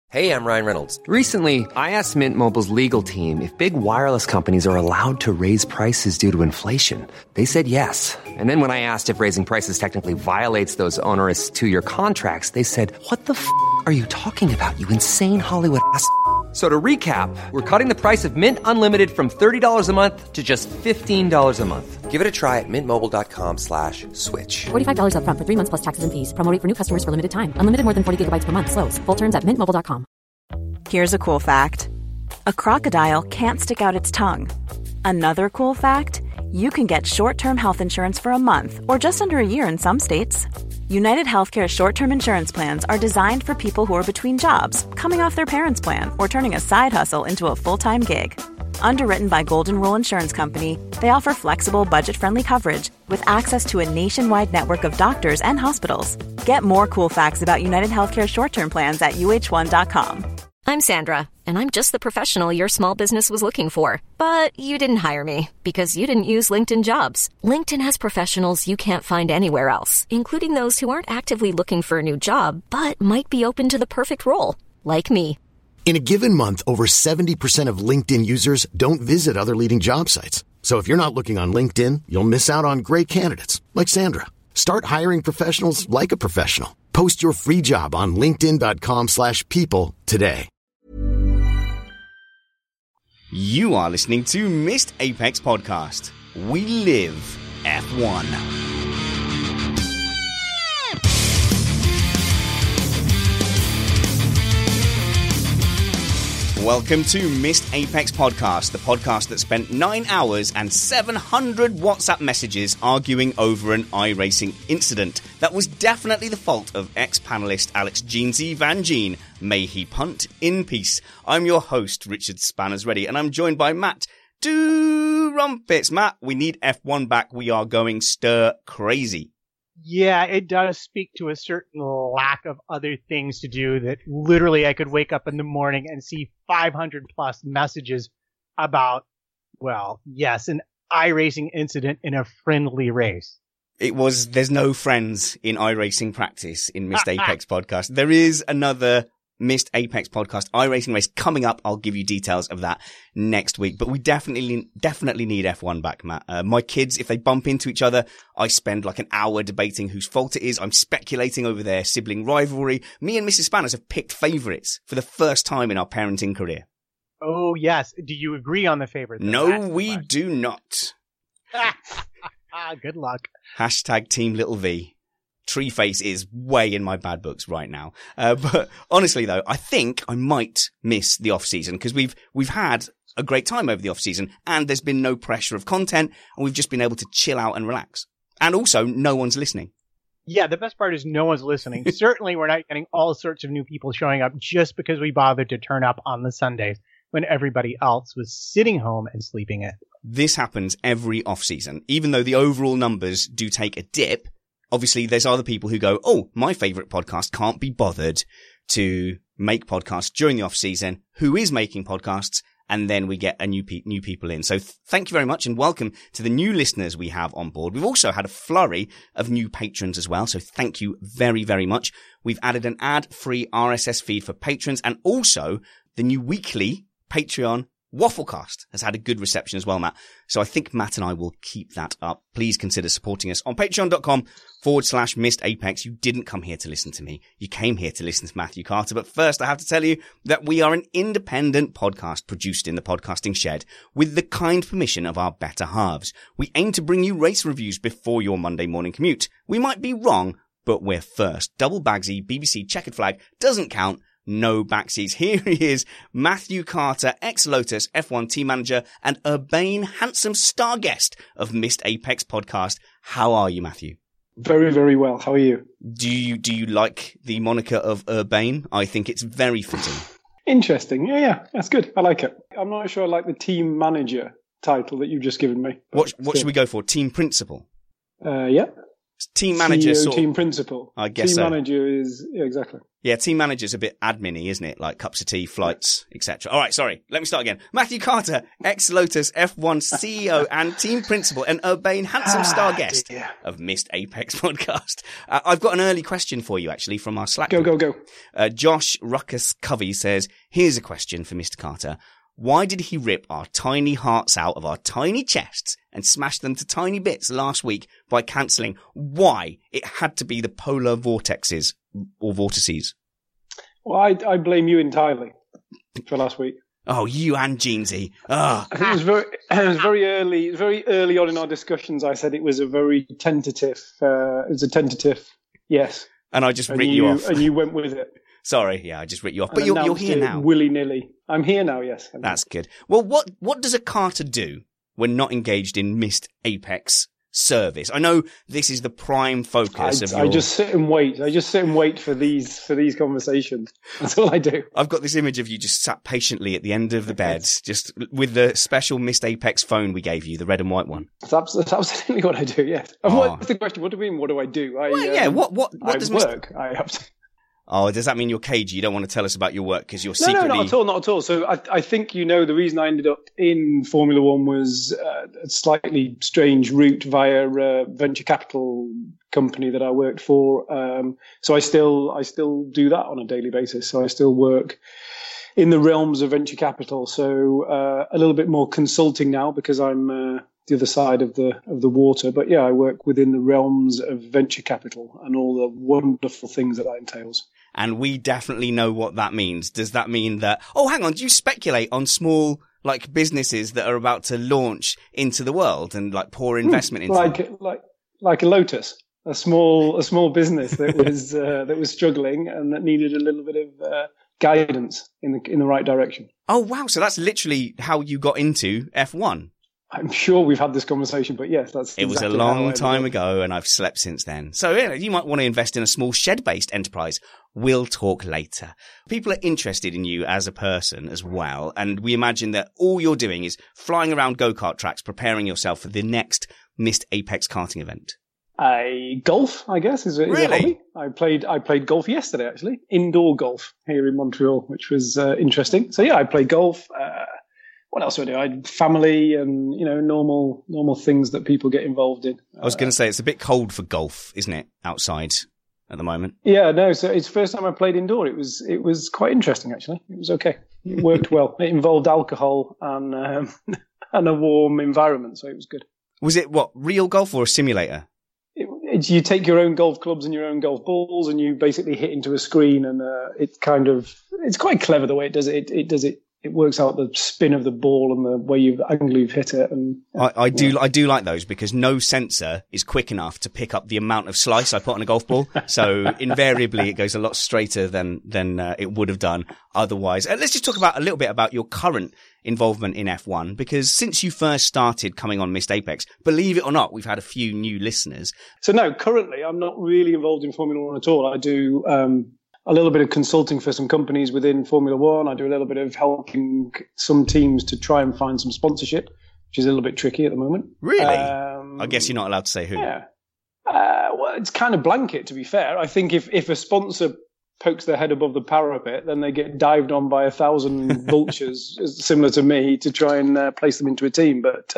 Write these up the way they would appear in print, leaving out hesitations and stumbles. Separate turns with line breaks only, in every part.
Hey, I'm Ryan Reynolds.
Recently, I asked Mint Mobile's legal team if big wireless companies are allowed to raise prices due to inflation. They said yes. And then when I asked if raising prices technically violates those onerous two-year contracts, they said, "What the f*** are you talking about, you insane Hollywood ass?" So to recap, we're cutting the price of Mint Unlimited from $30 a month to just $15 a month.
Give it a try at mintmobile.com/switch.
$45 up front for 3 months plus taxes and fees. Promo rate for new customers for limited time. Unlimited more than 40 gigabytes per month. Slows full terms at mintmobile.com.
Here's a cool fact. A crocodile can't stick out its tongue. Another cool fact, you can get short-term health insurance for a month or just under a year in some states. United Healthcare short-term insurance plans are designed for people who are between jobs, coming off their parents' plan, or turning a side hustle into a full-time gig. Underwritten by Golden Rule Insurance Company, they offer flexible, budget-friendly coverage with access to a nationwide network of doctors and hospitals. Get more cool facts about United Healthcare short-term plans at uh1.com.
I'm Sandra, and I'm just the professional your small business was looking for. But you didn't hire me because you didn't use LinkedIn Jobs. LinkedIn has professionals you can't find anywhere else, including those who aren't actively looking for a new job, but might be open to the perfect role, like me.
In a given month, over 70% of LinkedIn users don't visit other leading job sites. So if you're not looking on LinkedIn, you'll miss out on great candidates like Sandra. Start hiring professionals like a professional. Post your free job on linkedin.com/people today.
You are listening to Missed Apex Podcast. We live F1. Welcome to Missed Apex Podcast, the podcast that spent 9 hours and 700 WhatsApp messages arguing over an iRacing incident that was definitely the fault of ex-panelist Alex Jeansy Van Gene. May he punt in peace. I'm your host, Richard Spanners Ready, and I'm joined by Matt Do Rumpets. Matt, we need F1 back. We are going stir crazy.
Yeah, it does speak to a certain lack of other things to do that literally I could wake up in the morning and see 500 plus messages about, well, yes, an iRacing incident in a friendly race.
There's no friends in iRacing practice in Missed Apex Podcast. There is another Missed Apex Podcast iRacing race coming up. I'll give you details of that next week. But we definitely need F1 back, Matt. My kids, if they bump into each other, I spend like an hour debating whose fault it is. I'm speculating over their sibling rivalry. Me and Mrs. Spanners have picked favourites for the first time in our parenting career.
Oh, yes. Do you agree on the favourite?
No, we do not.
Good luck.
Hashtag Team Little V. Treeface is way in my bad books right now. But honestly, though, I think I might miss the off-season because we've had a great time over the off-season and there's been no pressure of content and we've just been able to chill out and relax. And also, no one's listening.
Yeah, the best part is no one's listening. Certainly, we're not getting all sorts of new people showing up just because we bothered to turn up on the Sundays when everybody else was sitting home and sleeping in.
This happens every off-season. Even though the overall numbers do take a dip, obviously, there's other people who go, oh, my favourite podcast can't be bothered to make podcasts during the off-season. Who is making podcasts? And then we get a new people in. So thank you very much and welcome to the new listeners we have on board. We've also had a flurry of new patrons as well. So thank you very, very much. We've added an ad-free RSS feed for patrons and also the new weekly Patreon Wafflecast has had a good reception as well, Matt. So I think Matt and I will keep that up. Please consider supporting us on patreon.com/Missed Apex. You didn't come here to listen to me. You came here to listen to Matthew Carter. But first, I have to tell you that we are an independent podcast produced in the podcasting shed with the kind permission of our better halves. We aim to bring you race reviews before your Monday morning commute. We might be wrong, but we're first. Double Bagsy, BBC Checkered Flag doesn't count. No backseats. Here he is, Matthew Carter, ex-Lotus F1 team manager and urbane, handsome star guest of Missed Apex Podcast. How are you, Matthew?
Very, very well. How are you?
Do you like the moniker of urbane? I think it's very fitting.
Interesting. Yeah, that's good. I like it. I'm not sure I like the team manager title that you've just given me.
What should we go for? Team principal?
Yeah.
Team manager,
CEO, team principal.
I guess
team manager is exactly.
Yeah, team manager's a bit admin-y, isn't it? Like cups of tea, flights, etc. All right, sorry. Let me start again. Matthew Carter, ex-Lotus F1 CEO and team principal, and urbane handsome star guest of Missed Apex podcast. I've got an early question for you, actually, from our Slack.
Go.
Josh Ruckus Covey says, here's a question for Mr. Carter. Why did he rip our tiny hearts out of our tiny chests and smash them to tiny bits last week by cancelling? Why? It had to be the polar vortexes or vortices.
Well, I blame you entirely for last week.
Oh, you and Jeansy.
I think it was very early on in our discussions. I said it was a very tentative. It was a tentative yes.
And I just ripped you off.
And you went with it.
Sorry, yeah, I just ripped you off. But you're here now.
Willy-nilly. I'm here now, yes.
That's good. Well, what does a Carter do when not engaged in Missed Apex service? I know this is the prime focus of your...
I just sit and wait. I just sit and wait for these conversations. That's all I do.
I've got this image of you just sat patiently at the end of the bed, just with the special Missed Apex phone we gave you, the red and white one.
That's absolutely what I do, yes. And what's the question? What do you mean, what do I do?
What does
work.
Oh, does that mean you're cagey? You don't want to tell us about your work because you're secretly...
No, not at all. So I think, the reason I ended up in Formula One was a slightly strange route via a venture capital company that I worked for. So I still do that on a daily basis. So I still work in the realms of venture capital. So a little bit more consulting now because I'm the other side of the water. But yeah, I work within the realms of venture capital and all the wonderful things that entails.
And we definitely know what that means. Does that mean that, hang on, do you speculate on small, businesses that are about to launch into the world and, pour investment into them?
Like a Lotus, a small business that was struggling and that needed a little bit of guidance in the right direction.
Oh, wow. So that's literally how you got into F1.
I'm sure we've had this conversation, but yes,
it was a long time ago and I've slept since then. So yeah, you might want to invest in a small shed-based enterprise. We'll talk later. People are interested in you as a person as well. And we imagine that all you're doing is flying around go-kart tracks, preparing yourself for the next Missed Apex karting event.
Golf, I guess, is a hobby. I played golf yesterday, actually. Indoor golf here in Montreal, which was interesting. So yeah, I played golf. What else do I do? I had family and, normal things that people get involved in.
I was going to say, it's a bit cold for golf, isn't it? Outside at the moment.
Yeah, no. So it's the first time I played indoor. It was quite interesting, actually. It was okay. It worked well. It involved alcohol and a warm environment. So it was good. Was
it real golf or a simulator?
You take your own golf clubs and your own golf balls and you basically hit into a screen and it's quite clever the way it does it. It works out the spin of the ball and the way you've hit it. And
I do like those because no sensor is quick enough to pick up the amount of slice I put on a golf ball. So invariably it goes a lot straighter than it would have done otherwise. Let's just talk a little bit about your current involvement in F1 because since you first started coming on Missed Apex, believe it or not, we've had a few new listeners.
So no, currently I'm not really involved in Formula One at all. I do, a little bit of consulting for some companies within Formula One. I do a little bit of helping some teams to try and find some sponsorship, which is a little bit tricky at the moment.
Really? I guess you're not allowed to say who.
Yeah. Well, it's kind of blanket, to be fair. I think if a sponsor pokes their head above the parapet, then they get dived on by 1,000 vultures, similar to me, to try and place them into a team. But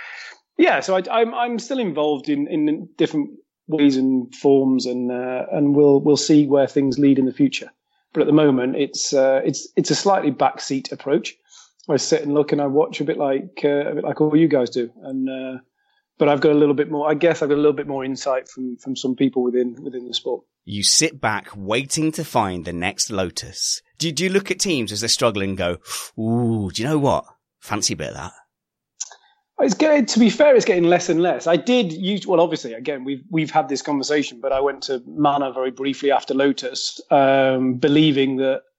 so I'm still involved in different ways and forms, and we'll see where things lead in the future. But at the moment, it's a slightly backseat approach. I sit and look and I watch a bit like all you guys do, and but I've got a little bit more. I guess I've got a little bit more insight from some people within the sport.
You sit back waiting to find the next Lotus. Do you look at teams as they're struggling and go, "Ooh, do you know what? Fancy a bit of that."
To be fair, it's getting less and less. I did obviously, again, we've had this conversation, but I went to Manor very briefly after Lotus, genuinely believing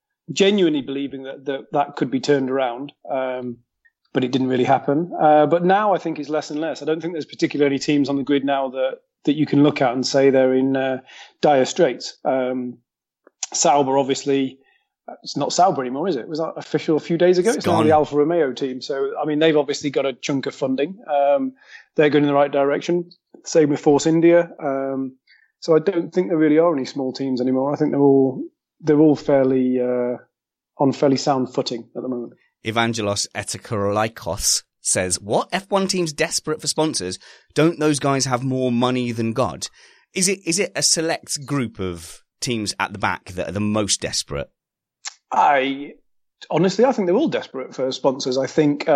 that could be turned around. But it didn't really happen. But now I think it's less and less. I don't think there's particularly any teams on the grid now that you can look at and say they're in dire straits. Sauber, obviously, it's not Sauber anymore, is it? Was that official a few days ago? It's now the Alfa Romeo team. So, I mean, they've obviously got a chunk of funding. They're going in the right direction. Same with Force India. So I don't think there really are any small teams anymore. I think they're all fairly on fairly sound footing at the moment.
Evangelos Etekorolaikos says, what? F1 teams desperate for sponsors? Don't those guys have more money than God? Is it a select group of teams at the back that are the most desperate?
Honestly, I think they're all desperate for sponsors. I think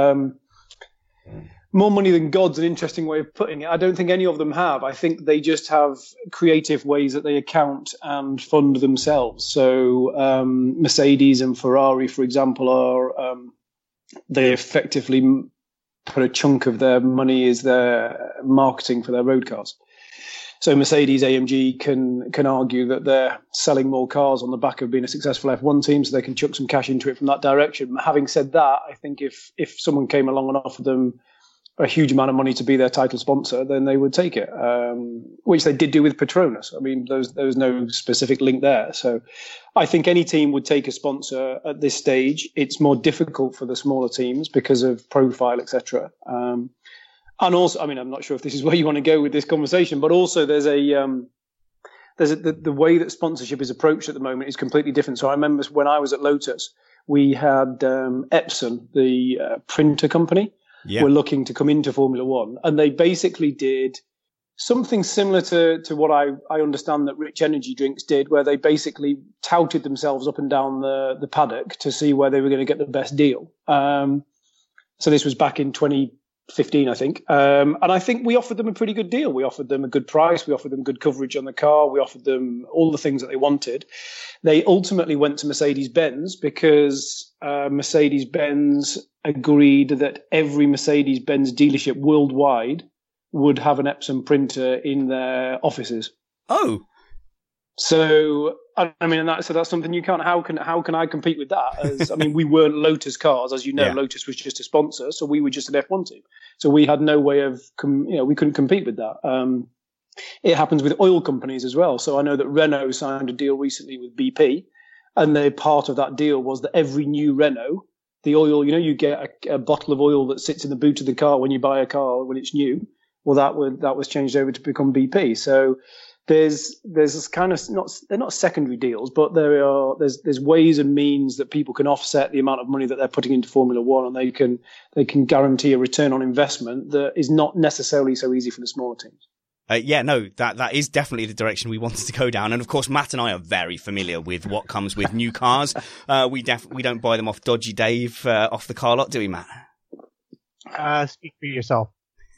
more money than God's an interesting way of putting it. I don't think any of them have. I think they just have creative ways that they account and fund themselves. So Mercedes and Ferrari, for example, are they effectively put a chunk of their money as their marketing for their road cars. So Mercedes AMG can argue that they're selling more cars on the back of being a successful F1 team, so they can chuck some cash into it from that direction. Having said that, I think if someone came along and offered them a huge amount of money to be their title sponsor, then they would take it, which they did do with Petronas. I mean, there was no specific link there. So I think any team would take a sponsor at this stage. It's more difficult for the smaller teams because of profile, etc. And also, I mean, I'm not sure if this is where you want to go with this conversation, but also there's the way that sponsorship is approached at the moment is completely different. So I remember when I was at Lotus, we had Epson, the printer company, were looking to come into Formula One, and they basically did something similar to what I understand that Rich Energy Drinks did, where they basically touted themselves up and down the paddock to see where they were going to get the best deal. So this was back in 2015, I think. And I think we offered them a pretty good deal. We offered them a good price. We offered them good coverage on the car. We offered them all the things that they wanted. They ultimately went to Mercedes-Benz because Mercedes-Benz agreed that every Mercedes-Benz dealership worldwide would have an Epson printer in their offices.
Oh.
So, I mean, so that's something you can't. How can I compete with that? I mean, we weren't Lotus Cars, as you know. Yeah. Lotus was just a sponsor, so we were just an F1 team. So we had no way of, we couldn't compete with that. It happens with oil companies as well. So I know that Renault signed a deal recently with BP, and part of that deal was that every new Renault, the oil, you get a bottle of oil that sits in the boot of the car when you buy a car when it's new. Well, that was changed over to become BP. So there's this kind of they're not secondary deals, but there's ways and means that people can offset the amount of money that they're putting into Formula One, and they can guarantee a return on investment that is not necessarily so easy for the smaller teams.
That is definitely the direction we wanted to go down. And of course, Matt and I are very familiar with what comes with new cars. We don't buy them off Dodgy Dave off the car lot, do we, Matt?
Speak for yourself.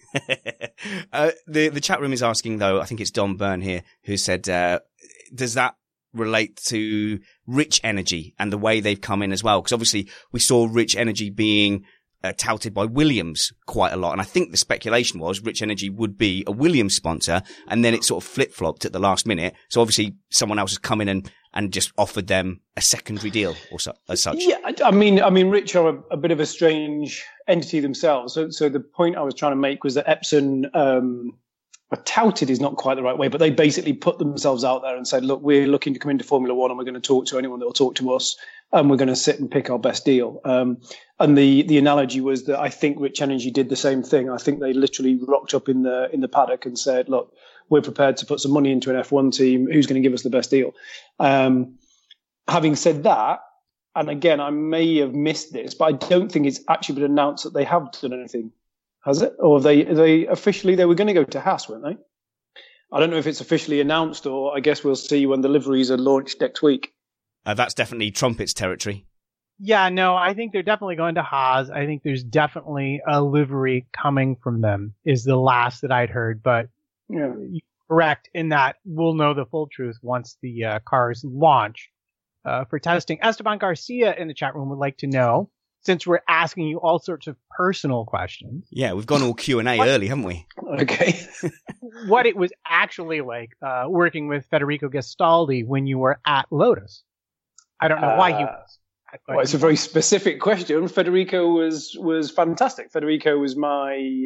The chat room is asking, though, I think it's Don Byrne here, who said, does that relate to Rich Energy and the way they've come in as well? Because obviously we saw Rich Energy being touted by Williams quite a lot. And I think the speculation was Rich Energy would be a Williams sponsor, and then it sort of flip-flopped at the last minute. So obviously someone else has come in and just offered them a secondary deal as such.
Yeah, I mean, Rich are a bit of a strange entity themselves. So the point I was trying to make was that Epson, touted is not quite the right way, but they basically put themselves out there and said, look, we're looking to come into Formula One, and we're going to talk to anyone that will talk to us, and we're going to sit and pick our best deal. And the analogy was that I think Rich Energy did the same thing. I think they literally rocked up in the paddock and said, look, we're prepared to put some money into an F1 team. Who's going to give us the best deal? Having said that, and again, I may have missed this, but I don't think it's actually been announced that they have done anything. Has it? Or they officially, they were going to go to Haas, weren't they? I don't know if it's officially announced, or I guess we'll see when the liveries are launched next week.
That's definitely Trumpet's territory.
Yeah, no, I think they're definitely going to Haas. I think there's definitely a livery coming from them, is the last that I'd heard. But you're correct in that we'll know the full truth once the cars launch for testing. Esteban Garcia in the chat room would like to know, since we're asking you all sorts of personal questions.
Yeah, we've gone all Q&A early, haven't we?
Okay.
What it was actually like working with Federico Gastaldi when you were at Lotus. I don't know why he was.
Well, it's a very specific question. Federico was fantastic. Federico was my.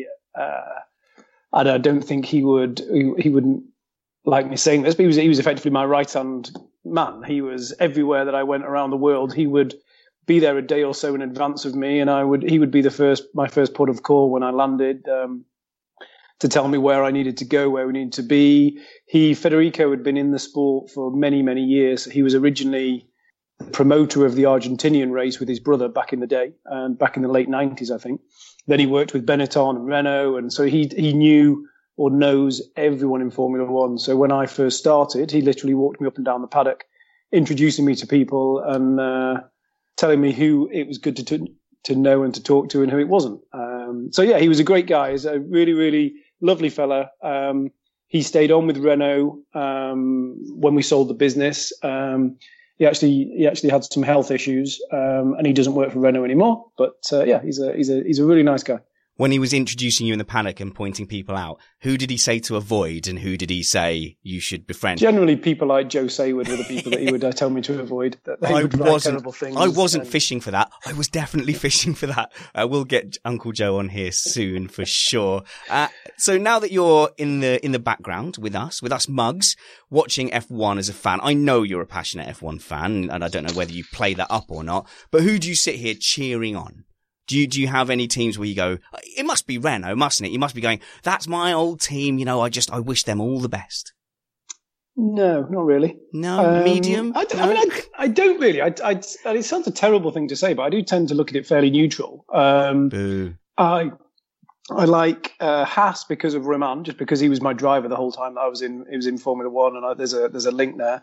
I don't think he wouldn't like me saying this, but he was effectively my right hand man. He was everywhere that I went around the world. He would be there a day or so in advance of me, and he would be my first port of call when I landed, to tell me where I needed to go, where we needed to be. Federico had been in the sport for many, many years. He was originally the promoter of the Argentinian race with his brother back in the day, and back in the late 90s, I think. Then he worked with Benetton and Renault, and so he knew or knows everyone in Formula One. So when I first started, he literally walked me up and down the paddock, introducing me to people and telling me who it was good to know and to talk to and who it wasn't. So yeah, he was a great guy. He's a really, really lovely fella. He stayed on with Renault when we sold the business. He actually had some health issues, and he doesn't work for Renault anymore. But yeah, he's a really nice guy.
When he was introducing you in the paddock and pointing people out, who did he say to avoid and who did he say you should befriend?
Generally, people like Joe Sayward were the people that he would tell me to avoid. That they would write terrible things.
I wasn't fishing for that. I was definitely fishing for that. We'll get Uncle Joe on here soon for sure. So now that you're in the background with us mugs, watching F1 as a fan, I know you're a passionate F1 fan, and I don't know whether you play that up or not, but who do you sit here cheering on? Do you have any teams where you go, it must be Renault, mustn't it? You must be going, that's my old team. You know, I wish them all the best.
No, not really.
No, medium?
I don't really. It sounds a terrible thing to say, but I do tend to look at it fairly neutral.
Boo.
I like Haas because of Romain, just because he was my driver the whole time that I was in Formula One, and there's a link there.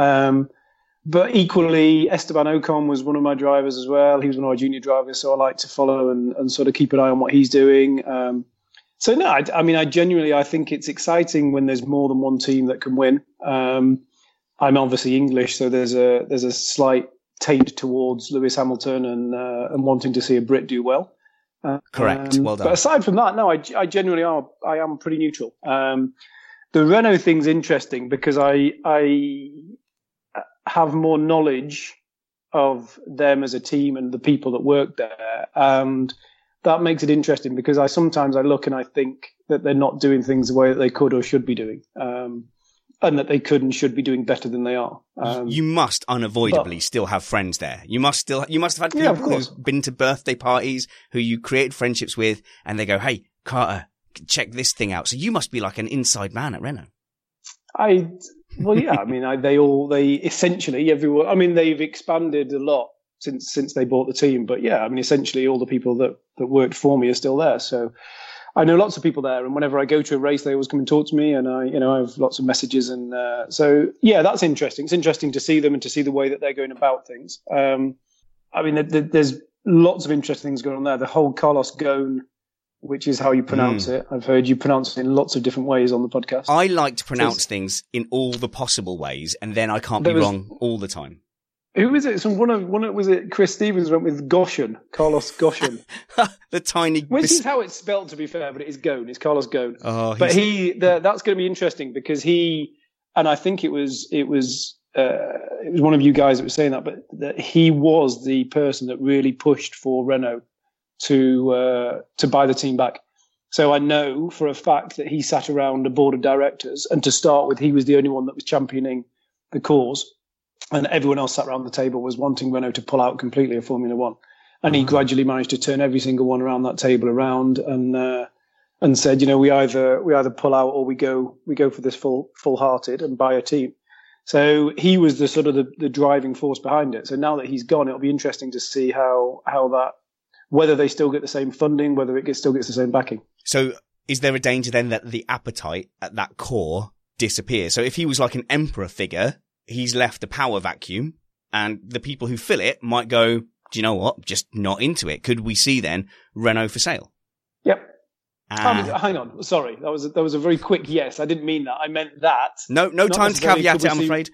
But equally, Esteban Ocon was one of my drivers as well. He was one of our junior drivers, so I like to follow and sort of keep an eye on what he's doing. So no, I genuinely think it's exciting when there's more than one team that can win. I'm obviously English, so there's a slight taint towards Lewis Hamilton and wanting to see a Brit do well.
Correct. Well done.
But aside from that, no, I genuinely am pretty neutral. The Renault thing's interesting because I have more knowledge of them as a team and the people that work there, and that makes it interesting because I sometimes look and I think that they're not doing things the way that they could or should be doing, and that they could and should be doing better than they are.
You must unavoidably still have friends there. You must have had people who've been to birthday parties who you created friendships with, and they go, "Hey, Carter, check this thing out." So you must be like an inside man at Renault.
Well, yeah, they essentially everyone, they've expanded a lot since they bought the team, but yeah, essentially all the people that worked for me are still there. So I know lots of people there, and whenever I go to a race, they always come and talk to me, and I have lots of messages, and so yeah, that's interesting. It's interesting to see them and to see the way that they're going about things. There's lots of interesting things going on there. The whole Carlos Ghosn, which is how you pronounce it. I've heard you pronounce it in lots of different ways on the podcast.
I like to pronounce things in all the possible ways, and then I can't be wrong all the time.
Who is it? Was it Chris Stevens went with Goshen, Carlos Goshen.
The tiny...
Which is how it's spelled, to be fair, but it is Ghosn. It's Carlos Ghosn.
Oh,
but that's going to be interesting because and I think it was one of you guys that was saying that, but he was the person that really pushed for Renault to buy the team back. So I know for a fact that he sat around a board of directors, and to start with, he was the only one that was championing the cause, and everyone else sat around the table was wanting Renault to pull out completely of Formula One. And he gradually managed to turn every single one around that table around and said, we either pull out or we go for this full-hearted and buy a team. So he was the sort of the driving force behind it. So now that he's gone, it'll be interesting to see how that, whether they still get the same funding, whether it still gets the same backing.
So is there a danger then that the appetite at that core disappears? So if he was like an emperor figure, he's left a power vacuum, and the people who fill it might go, do you know what? Just not into it. Could we see then Renault for sale?
Yep. Hang on. Sorry. That was a very quick yes. I didn't mean that. I meant that.
No time to caveat it, I'm afraid.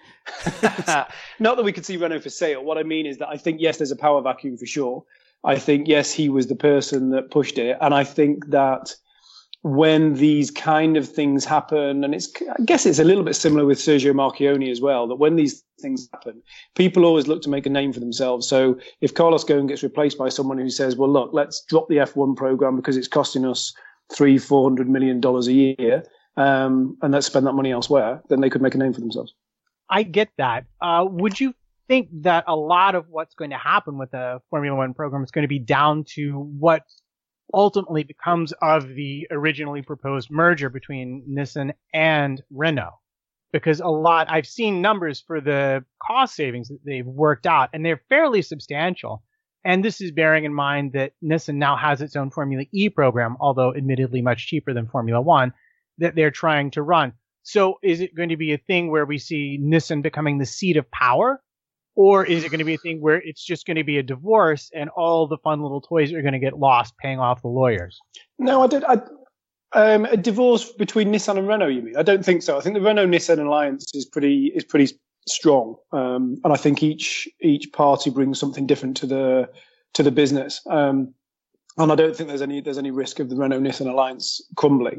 Not that we could see Renault for sale. What I mean is that I think, yes, there's a power vacuum for sure. I think, yes, he was the person that pushed it. And I think that when these kind of things happen, and I guess it's a little bit similar with Sergio Marchionne as well, that when these things happen, people always look to make a name for themselves. So if Carlos Ghosn gets replaced by someone who says, well, look, let's drop the F1 program because it's costing us $300-400 million a year, and let's spend that money elsewhere, then they could make a name for themselves.
I get that. Would you think that a lot of what's going to happen with the Formula One program is going to be down to what ultimately becomes of the originally proposed merger between Nissan and Renault? Because I've seen numbers for the cost savings that they've worked out, and they're fairly substantial. And this is bearing in mind that Nissan now has its own Formula E program, although admittedly much cheaper than Formula One, that they're trying to run. So is it going to be a thing where we see Nissan becoming the seat of power? Or is it going to be a thing where it's just going to be a divorce and all the fun little toys are going to get lost paying off the lawyers?
No, a divorce between Nissan and Renault, you mean? I don't think so. I think the Renault-Nissan alliance is pretty strong. And I think each party brings something different to the business. And I don't think there's any risk of the Renault-Nissan alliance crumbling.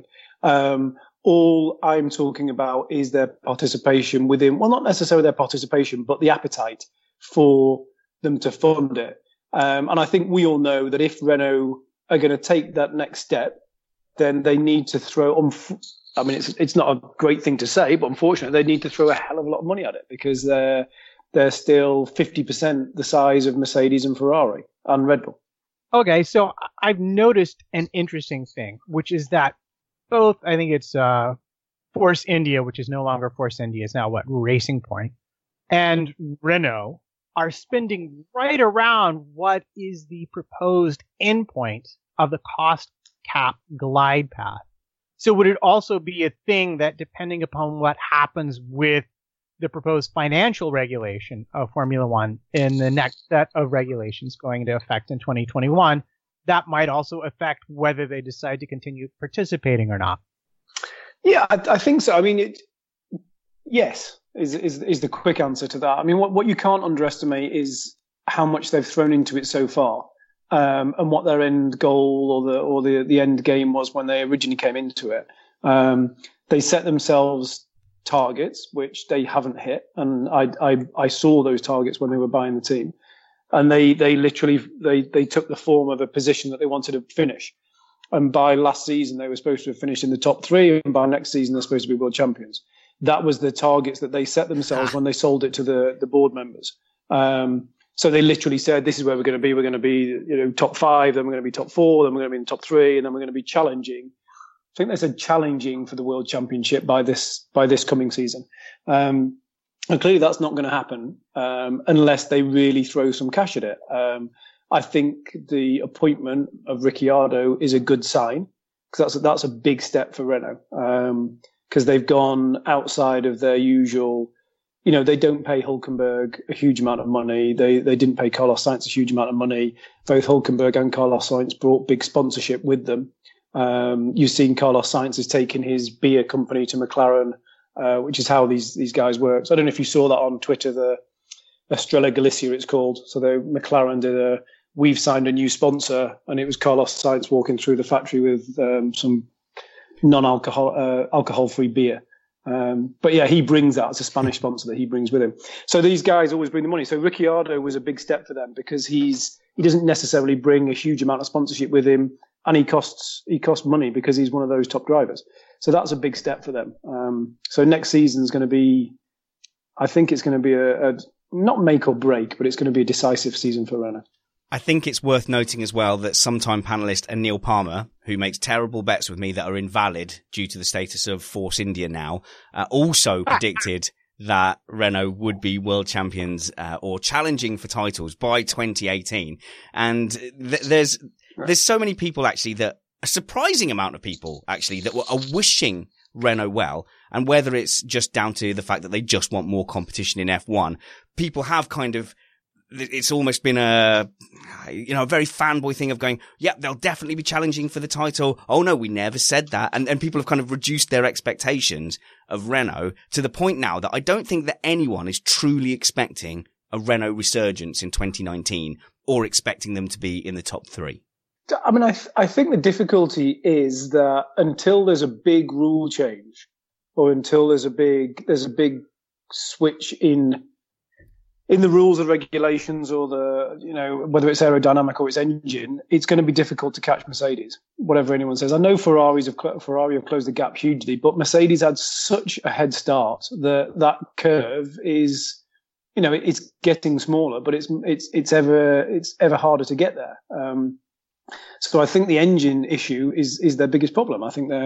All I'm talking about is their participation within, well, not necessarily their participation, but the appetite for them to fund it. And I think we all know that if Renault are going to take that next step, then they need to throw, I mean, it's not a great thing to say, but unfortunately they need to throw a hell of a lot of money at it because they're still 50% the size of Mercedes and Ferrari and Red Bull.
Okay, so I've noticed an interesting thing, which is that both, I think it's Force India, which is no longer Force India, it's now Racing Point, and Renault are spending right around what is the proposed endpoint of the cost cap glide path. So would it also be a thing that, depending upon what happens with the proposed financial regulation of Formula One in the next set of regulations going into effect in 2021, that might also affect whether they decide to continue participating or not?
Yeah, I think so. I mean, yes, is the quick answer to that. I mean, what you can't underestimate is how much they've thrown into it so far, and what their end goal or the end game was when they originally came into it. They set themselves targets which they haven't hit, and I saw those targets when they were buying the team. And they literally took the form of a position that they wanted to finish. And by last season, they were supposed to have finished in the top 3. And by next season, they're supposed to be world champions. That was the targets that they set themselves when they sold it to the board members. So they literally said, this is where we're going to be. We're going to be, top 5, then we're going to be top 4, then we're going to be in the top 3, and then we're going to be challenging. I think they said challenging for the world championship by this coming season. And clearly that's not going to happen unless they really throw some cash at it. I think the appointment of Ricciardo is a good sign because that's a big step for Renault because they've gone outside of their usual. They don't pay Hülkenberg a huge amount of money. They didn't pay Carlos Sainz a huge amount of money. Both Hülkenberg and Carlos Sainz brought big sponsorship with them. You've seen Carlos Sainz has taken his beer company to McLaren. Which is how these guys work. So I don't know if you saw that on Twitter, the Estrella Galicia it's called. So McLaren did we've signed a new sponsor, and it was Carlos Sainz walking through the factory with some alcohol-free beer. But yeah, he brings that. It's a Spanish sponsor that he brings with him. So these guys always bring the money. So Ricciardo was a big step for them because he doesn't necessarily bring a huge amount of sponsorship with him, and he costs money because he's one of those top drivers. So that's a big step for them. So next season is going to be, I think it's going to be a not make or break, but it's going to be a decisive season for Renault.
I think it's worth noting as well that sometime panelist Anil Palmer, who makes terrible bets with me that are invalid due to the status of Force India now, also predicted that Renault would be world champions or challenging for titles by 2018. And there's so many people actually that a surprising amount of people actually that are wishing Renault well, and whether it's just down to the fact that they just want more competition in F1, people have it's almost been a very fanboy thing of going, yeah, they'll definitely be challenging for the title. Oh no, we never said that. And people have kind of reduced their expectations of Renault to the point now that I don't think that anyone is truly expecting a Renault resurgence in 2019 or expecting them to be in the top 3.
I mean, I think the difficulty is that until there's a big rule change, or until there's a big switch in in the rules and regulations or whether it's aerodynamic or its engine, it's going to be difficult to catch Mercedes, whatever anyone says. I know Ferrari have closed the gap hugely, but Mercedes had such a head start that curve is, it's getting smaller, but it's ever harder to get there. So I think the engine issue is their biggest problem. I think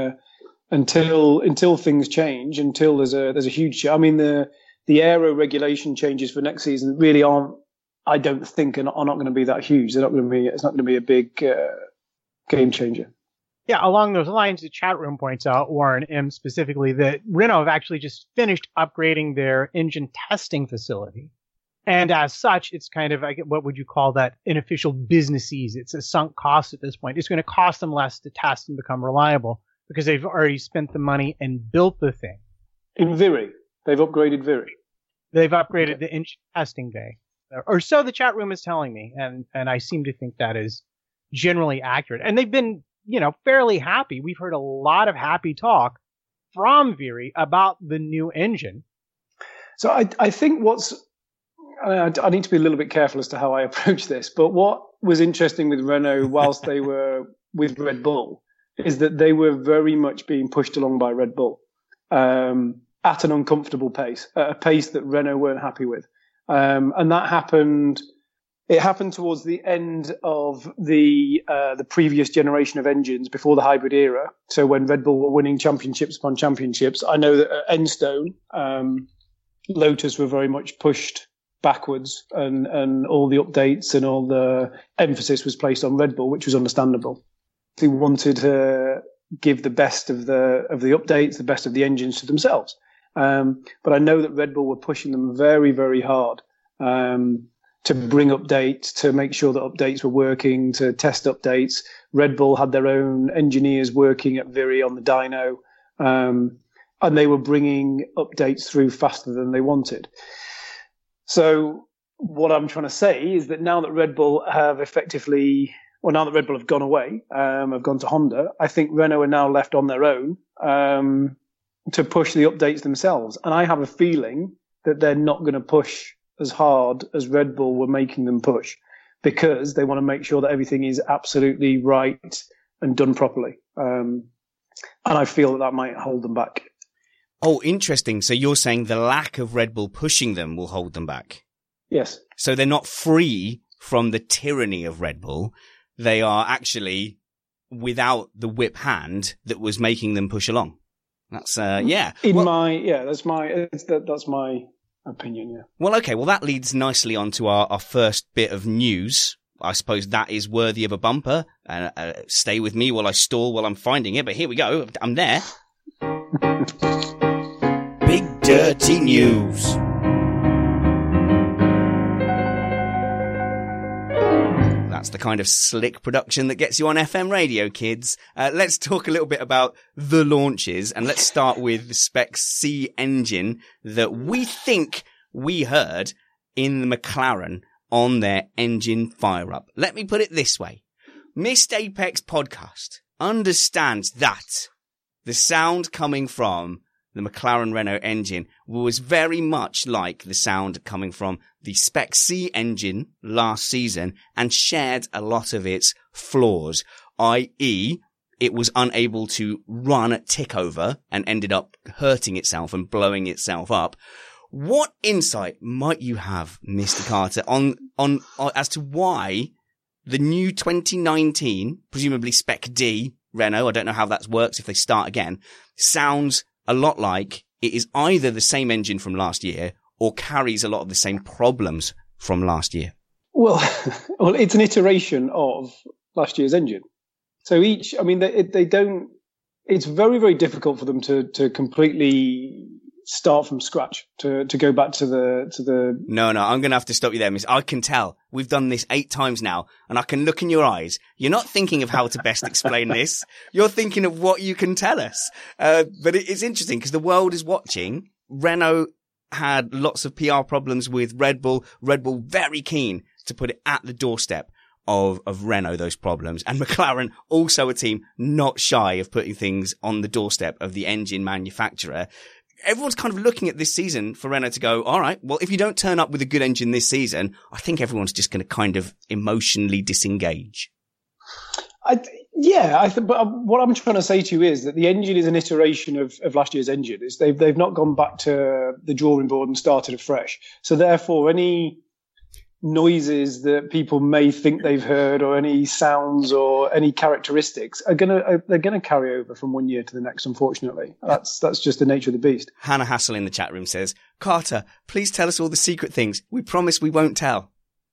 until things change, until there's a huge, the aero regulation changes for next season really aren't, I don't think, are not going to be that huge. It's not going to be a big game changer.
Yeah, along those lines, the chat room points out, Warren M. specifically, that Renault have actually just finished upgrading their engine testing facility. And as such, it's kind of, what would you call that, unofficial businessese. It's a sunk cost at this point. It's going to cost them less to test and become reliable because they've already spent the money and built the thing.
In Viri. They've upgraded Viri.
They've upgraded the engine testing bay. Or so the chat room is telling me. And I seem to think that is generally accurate. And they've been, fairly happy. We've heard a lot of happy talk from Viri about the new engine.
So I think I need to be a little bit careful as to how I approach this, but what was interesting with Renault whilst they were with Red Bull is that they were very much being pushed along by Red Bull. At an uncomfortable pace, at a pace that Renault weren't happy with. And that happened, it happened towards the end of the previous generation of engines before the hybrid era. So when Red Bull were winning championships upon championships, I know that at Enstone, Lotus were very much pushed backwards and all the updates and all the emphasis was placed on Red Bull, which was understandable. They wanted to give the best of the updates, the best of the engines to themselves. But I know that Red Bull were pushing them very, very hard to bring updates, to make sure that updates were working, to test updates. Red Bull had their own engineers working at Viri on the dyno, and they were bringing updates through faster than they wanted. So what I'm trying to say is that now that Red Bull have now that Red Bull have gone away, have gone to Honda, I think Renault are now left on their own to push the updates themselves. And I have a feeling that they're not going to push as hard as Red Bull were making them push because they want to make sure that everything is absolutely right and done properly. And I feel that might hold them back.
Oh, interesting. So you're saying the lack of Red Bull pushing them will hold them back?
Yes.
So they're not free from the tyranny of Red Bull. They are actually without the whip hand that was making them push along. That's, yeah.
That's my opinion, yeah.
Well, okay. Well, that leads nicely on to our first bit of news. I suppose that is worthy of a bumper. Stay with me while I stall while I'm finding it, but here we go. I'm there. Big Dirty News. That's the kind of slick production that gets you on FM radio, kids. Let's talk a little bit about the launches, and let's start with the Spec C engine that we think we heard in the McLaren on their engine fire-up. Let me put it this way. Missed Apex podcast understands that the sound coming from the McLaren Renault engine was very much like the sound coming from the Spec C engine last season and shared a lot of its flaws, i.e. it was unable to run at tick over and ended up hurting itself and blowing itself up. What insight might you have, Mr. Carter, on as to why the new 2019, presumably Spec D Renault, I don't know how that works if they start again, sounds a lot like it is either the same engine from last year or carries a lot of the same problems from last year?
Well, it's an iteration of last year's engine. So they don't, it's very, very difficult for them to completely start from scratch, to go back to the.
No, I'm going to have to stop you there, miss. I can tell. We've done this 8 times now, and I can look in your eyes. You're not thinking of how to best explain this. You're thinking of what you can tell us. But it's interesting because the world is watching. Renault had lots of PR problems with Red Bull. Red Bull very keen to put it at the doorstep of Renault, those problems. And McLaren, also a team not shy of putting things on the doorstep of the engine manufacturer. everyone's kind of looking at this season for Renault to go, all right, well, if you don't turn up with a good engine this season, I think everyone's just going to kind of emotionally disengage.
But what I'm trying to say to you is that the engine is an iteration of last year's engine. They've not gone back to the drawing board and started afresh. So therefore, any noises that people may think they've heard, or any sounds or any characteristics, they're gonna carry over from one year to the next. Unfortunately, that's just the nature of the beast.
Hannah Hassel in the chat room says, "Carter, please tell us all the secret things. We promise we won't tell."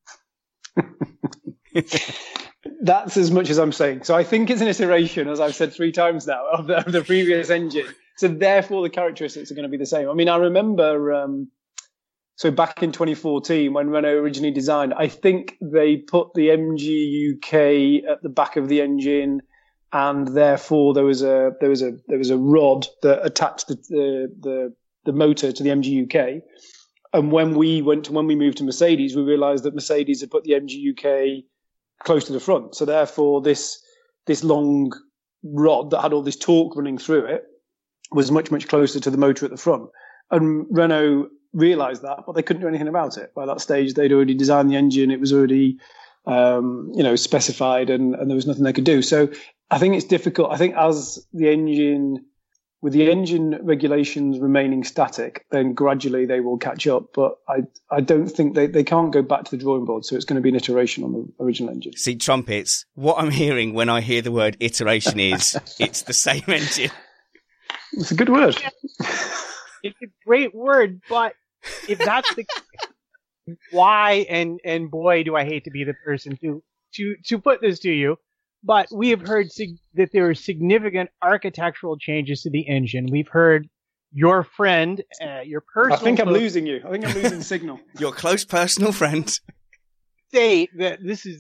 That's as much as I'm saying. So I think it's an iteration, as I've said 3 times now, of the previous engine. So therefore, the characteristics are going to be the same. I mean, I remember, so back in 2014, when Renault originally designed, I think they put the MG UK at the back of the engine, and therefore there was a rod that attached the motor to the MG UK. And when we moved to Mercedes, we realised that Mercedes had put the MG UK close to the front. So therefore, this long rod that had all this torque running through it was much, much closer to the motor at the front. And Renault realised that, but they couldn't do anything about it. By that stage, they'd already designed the engine. It was already, specified, and there was nothing they could do. So I think it's difficult. I think with the engine regulations remaining static, then gradually they will catch up. But I don't think they can't go back to the drawing board. So it's going to be an iteration on the original engine.
See, trumpets, what I'm hearing when I hear the word iteration is it's the same engine.
It's a good word.
It's a great word, but if that's the case, why, and boy, do I hate to be the person to put this to you, but we have heard that there are significant architectural changes to the engine. We've heard your friend, your personal...
I think I'm losing you. I think I'm losing signal.
Your close personal friend.
Say that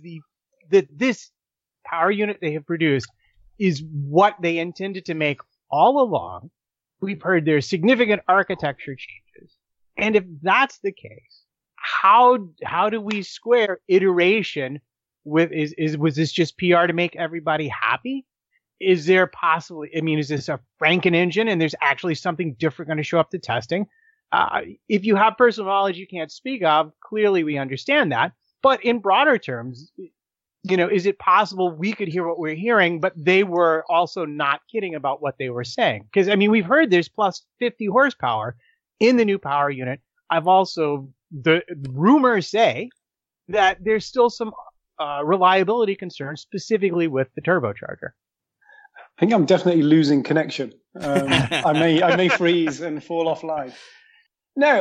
this power unit they have produced is what they intended to make all along. We've heard there's significant architecture changes. And if that's the case, how do we square iteration with, was this just PR to make everybody happy? Is there possibly, is this a Franken engine and there's actually something different going to show up to testing? If you have personal knowledge you can't speak of, clearly we understand that. But in broader terms, is it possible we could hear what we're hearing, but they were also not kidding about what they were saying? Because, we've heard there's plus 50 horsepower in the new power unit. I've also, the rumors say that there's still some reliability concerns, specifically with the turbocharger.
I think I'm definitely losing connection. I may freeze and fall offline. No,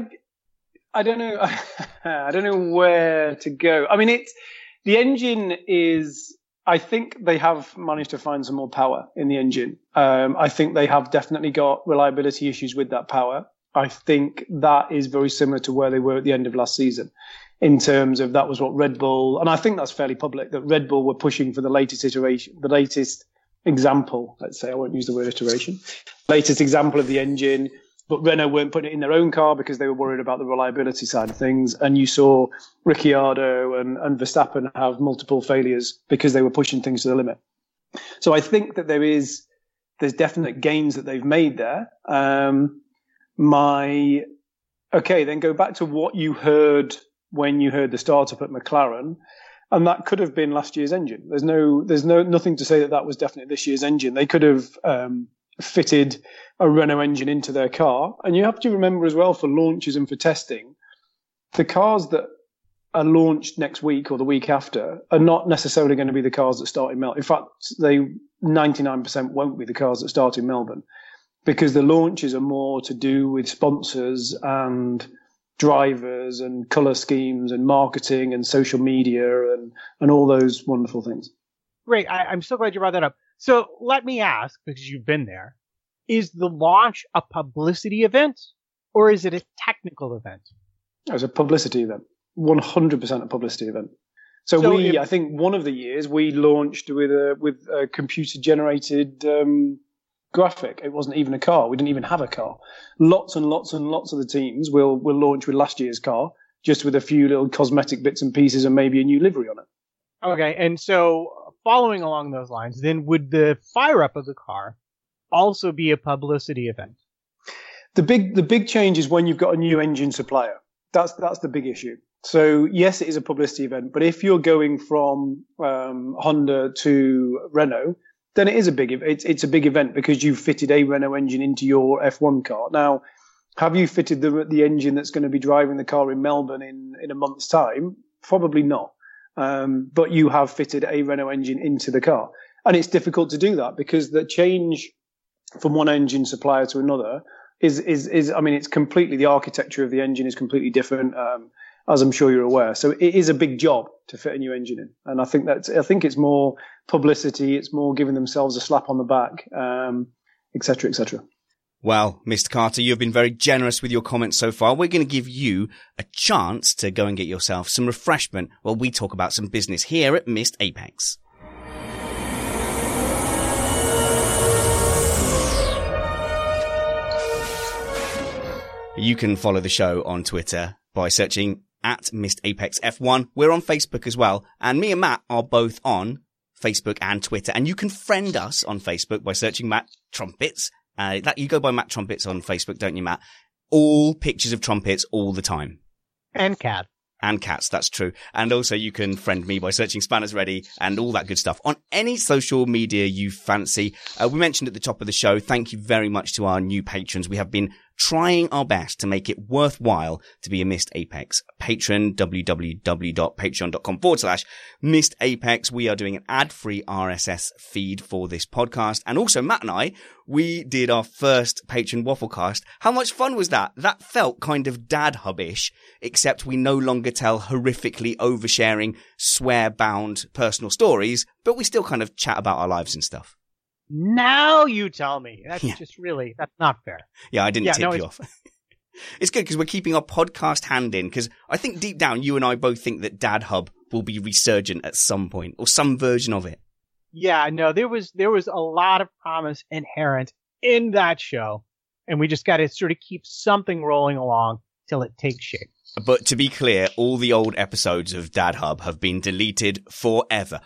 I don't know. I don't know where to go. The engine is, I think they have managed to find some more power in the engine. I think they have definitely got reliability issues with that power. I think that is very similar to where they were at the end of last season, in terms of that was what Red Bull, and I think that's fairly public, that Red Bull were pushing for the latest iteration, the latest example, let's say, I won't use the word iteration, latest example of the engine, but Renault weren't putting it in their own car because they were worried about the reliability side of things. And you saw Ricciardo and Verstappen have multiple failures because they were pushing things to the limit. So I think that there's definite gains that they've made there. Then go back to what you heard when you heard the startup at McLaren, and that could have been last year's engine. There's nothing to say that was definitely this year's engine. They could have fitted a Renault engine into their car. And you have to remember as well, for launches and for testing, the cars that are launched next week or the week after are not necessarily going to be the cars that start in Melbourne. In fact, 99% won't be the cars that start in Melbourne, because the launches are more to do with sponsors and drivers and colour schemes and marketing and social media and all those wonderful things.
Great. I'm so glad you brought that up. So let me ask, because you've been there, is the launch a publicity event or is it a technical event?
It was a publicity event. 100% a publicity event. So I think one of the years we launched with a computer generated graphic. It wasn't even a car. We didn't even have a car. Lots and lots and lots of the teams will launch with last year's car, just with a few little cosmetic bits and pieces and maybe a new livery on it.
Okay. And so following along those lines, then would the fire up of the car also be a publicity event?
The big change is when you've got a new engine supplier. That's the big issue. So yes, it is a publicity event, but if you're going from Honda to Renault, then it is it's a big event because you've fitted a Renault engine into your F1 car. Now, have you fitted the engine that's going to be driving the car in Melbourne in a month's time? Probably not. But you have fitted a Renault engine into the car. And it's difficult to do that because the change from one engine supplier to another is it's completely, the architecture of the engine is completely different, as I'm sure you're aware. So it is a big job to fit a new engine in. And I think it's more publicity. It's more giving themselves a slap on the back, et cetera, et cetera.
Well, Mr. Carter, you've been very generous with your comments so far. We're going to give you a chance to go and get yourself some refreshment while we talk about some business here at Missed Apex. You can follow the show on Twitter by searching at Missed Apex F1. We're on Facebook as well. And me and Matt are both on Facebook and Twitter. And you can friend us on Facebook by searching Matt Trumpets. You go by Matt Trumpets on Facebook, don't you, Matt? All pictures of trumpets all the time.
And cats.
And cats, that's true. And also you can friend me by searching Spanners Ready and all that good stuff on any social media you fancy. We mentioned at the top of the show, thank you very much to our new patrons. We have been trying our best to make it worthwhile to be a Missed Apex patron. www.patreon.com/Missed Apex. We are doing an ad-free RSS feed for this podcast. And also Matt and I, we did our first patron Wafflecast. How much fun was that? That felt kind of dad hub-ish, except we no longer tell horrifically oversharing, swear-bound personal stories, but we still kind of chat about our lives and stuff.
Now you tell me. That's that's not fair.
Yeah, I didn't tip you off. It's good because we're keeping our podcast hand in, because I think deep down you and I both think that Dad Hub will be resurgent at some point, or some version of it.
Yeah, no, there was a lot of promise inherent in that show, and we just got to sort of keep something rolling along till it takes shape.
But to be clear, all the old episodes of Dad Hub have been deleted forever.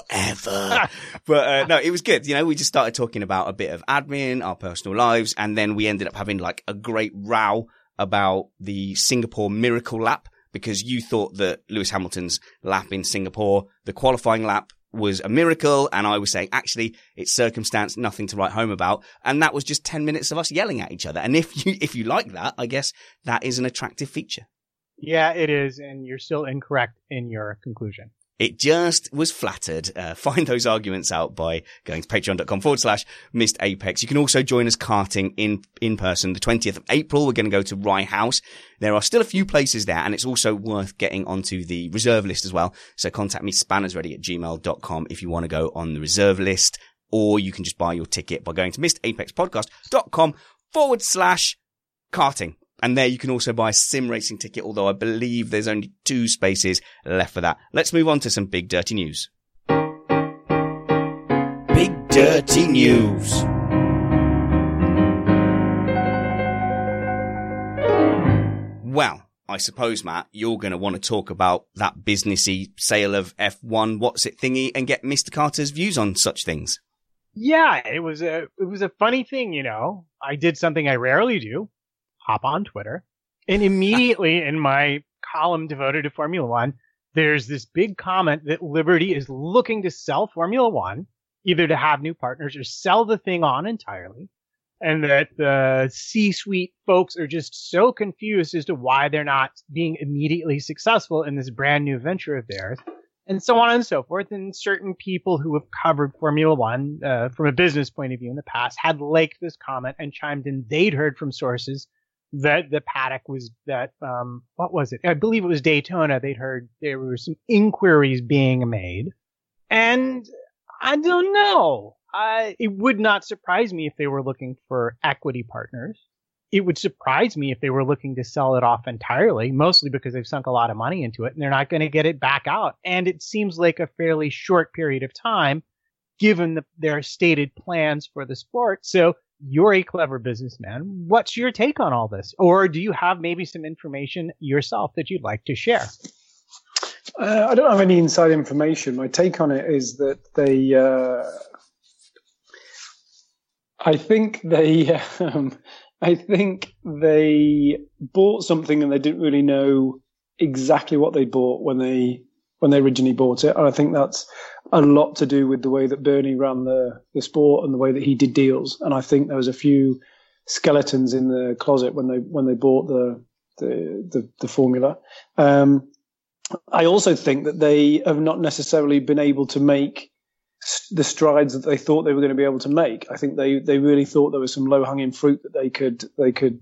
But no, it was good. You know, we just started talking about a bit of admin, our personal lives, and then we ended up having like a great row about the Singapore Miracle Lap, because you thought that Lewis Hamilton's lap in Singapore, the qualifying lap, was a miracle, and I was saying, actually, it's circumstance, nothing to write home about. And that was just 10 minutes of us yelling at each other. And if you like that, I guess that is an attractive feature.
Yeah, it is, and you're still incorrect in your conclusion.
It just was flattered. Find those arguments out by going to patreon.com/Missed Apex. You can also join us karting in person. The 20th of April, we're going to go to Rye House. There are still a few places there, and it's also worth getting onto the reserve list as well. So contact me, spannersready@gmail.com, if you want to go on the reserve list, or you can just buy your ticket by going to missedapexpodcast.com/karting. And there you can also buy a sim racing ticket, although I believe there's only 2 spaces left for that. Let's move on to some Big Dirty News. Big Dirty News. Well, I suppose, Matt, you're going to want to talk about that businessy sale of F1 what's it thingy and get Mr. Carter's views on such things.
Yeah, it was a funny thing, you know. I did something I rarely do. Hop on Twitter, and immediately in my column devoted to Formula One, there's this big comment that Liberty is looking to sell Formula One, either to have new partners or sell the thing on entirely, and that the C-suite folks are just so confused as to why they're not being immediately successful in this brand new venture of theirs, and so on and so forth. And certain people who have covered Formula One from a business point of view in the past had liked this comment and chimed in. They'd heard from sources that the paddock was what was it? I believe it was Daytona. They'd heard there were some inquiries being made. And I don't know. It would not surprise me if they were looking for equity partners. It would surprise me if they were looking to sell it off entirely, mostly because they've sunk a lot of money into it and they're not going to get it back out. And it seems like a fairly short period of time, given their stated plans for the sport. So you're a clever businessman. What's your take on all this? Or do you have maybe some information yourself that you'd like to share?
I don't have any inside information. My take on it is that I think they I think they bought something and they didn't really know exactly what they bought when they originally bought it. And I think that's a lot to do with the way that Bernie ran the sport and the way that he did deals. And I think there was a few skeletons in the closet when they bought the formula. I also think that they have not necessarily been able to make the strides that they thought they were going to be able to make. I think they really thought there was some low hanging fruit that they could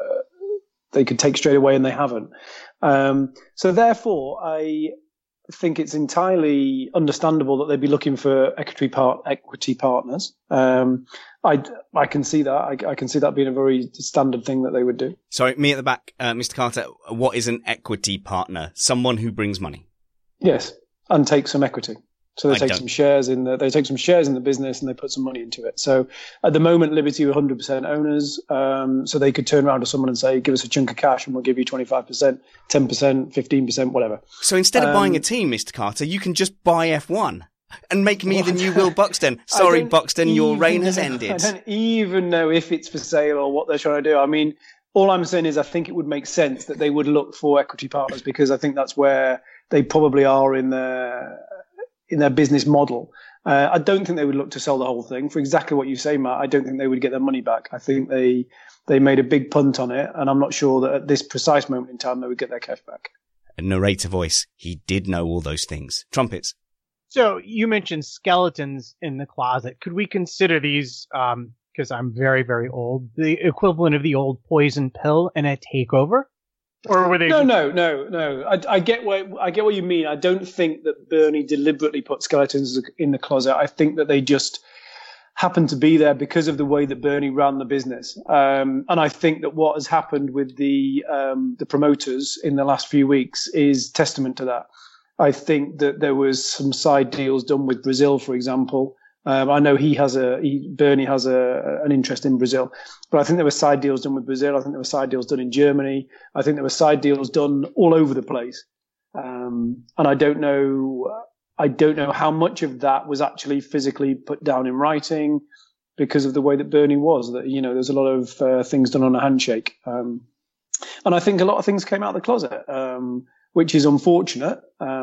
take straight away, and they haven't. So therefore, I think it's entirely understandable that they'd be looking for equity partners. I can see that. I can see that being a very standard thing that they would do.
Sorry, me at the back, Mr. Carter. What is an equity partner? Someone who brings money.
Yes, and take some equity. So they take some shares in the business and they put some money into it. So at the moment, Liberty were 100% owners. So they could turn around to someone and say, give us a chunk of cash and we'll give you 25%, 10%, 15%, whatever.
So instead of buying a team, Mr. Carter, you can just buy F1 and make me the new Will Buxton. Sorry, Buxton, your reign has ended.
I don't even know if it's for sale or what they're trying to do. I mean, all I'm saying is I think it would make sense that they would look for equity partners, because I think that's where they probably are in their business model. I don't think they would look to sell the whole thing for exactly what you say, Matt. I don't think they would get their money back. I think they made a big punt on it, and I'm not sure that at this precise moment in time they would get their cash back.
A narrator voice. He did know all those things. Trumpets.
So you mentioned skeletons in the closet. Could we consider these, because I'm very, very old, the equivalent of the old poison pill in a takeover? Or were they? No. I get what you mean. I don't think that Bernie deliberately put skeletons in the closet. I think that they just happened to be there because of the way that Bernie ran the business. And I think that what has happened with the promoters in the last few weeks is testament to that. I think that there was some side deals done with Brazil, for example. I know Bernie has an interest in Brazil, but I think there were side deals done with Brazil. I think there were side deals done in Germany. I think there were side deals done all over the place. And I don't know how much of that was actually physically put down in writing because of the way that Bernie was. That, there's a lot of things done on a handshake. And I think a lot of things came out of the closet, which is unfortunate.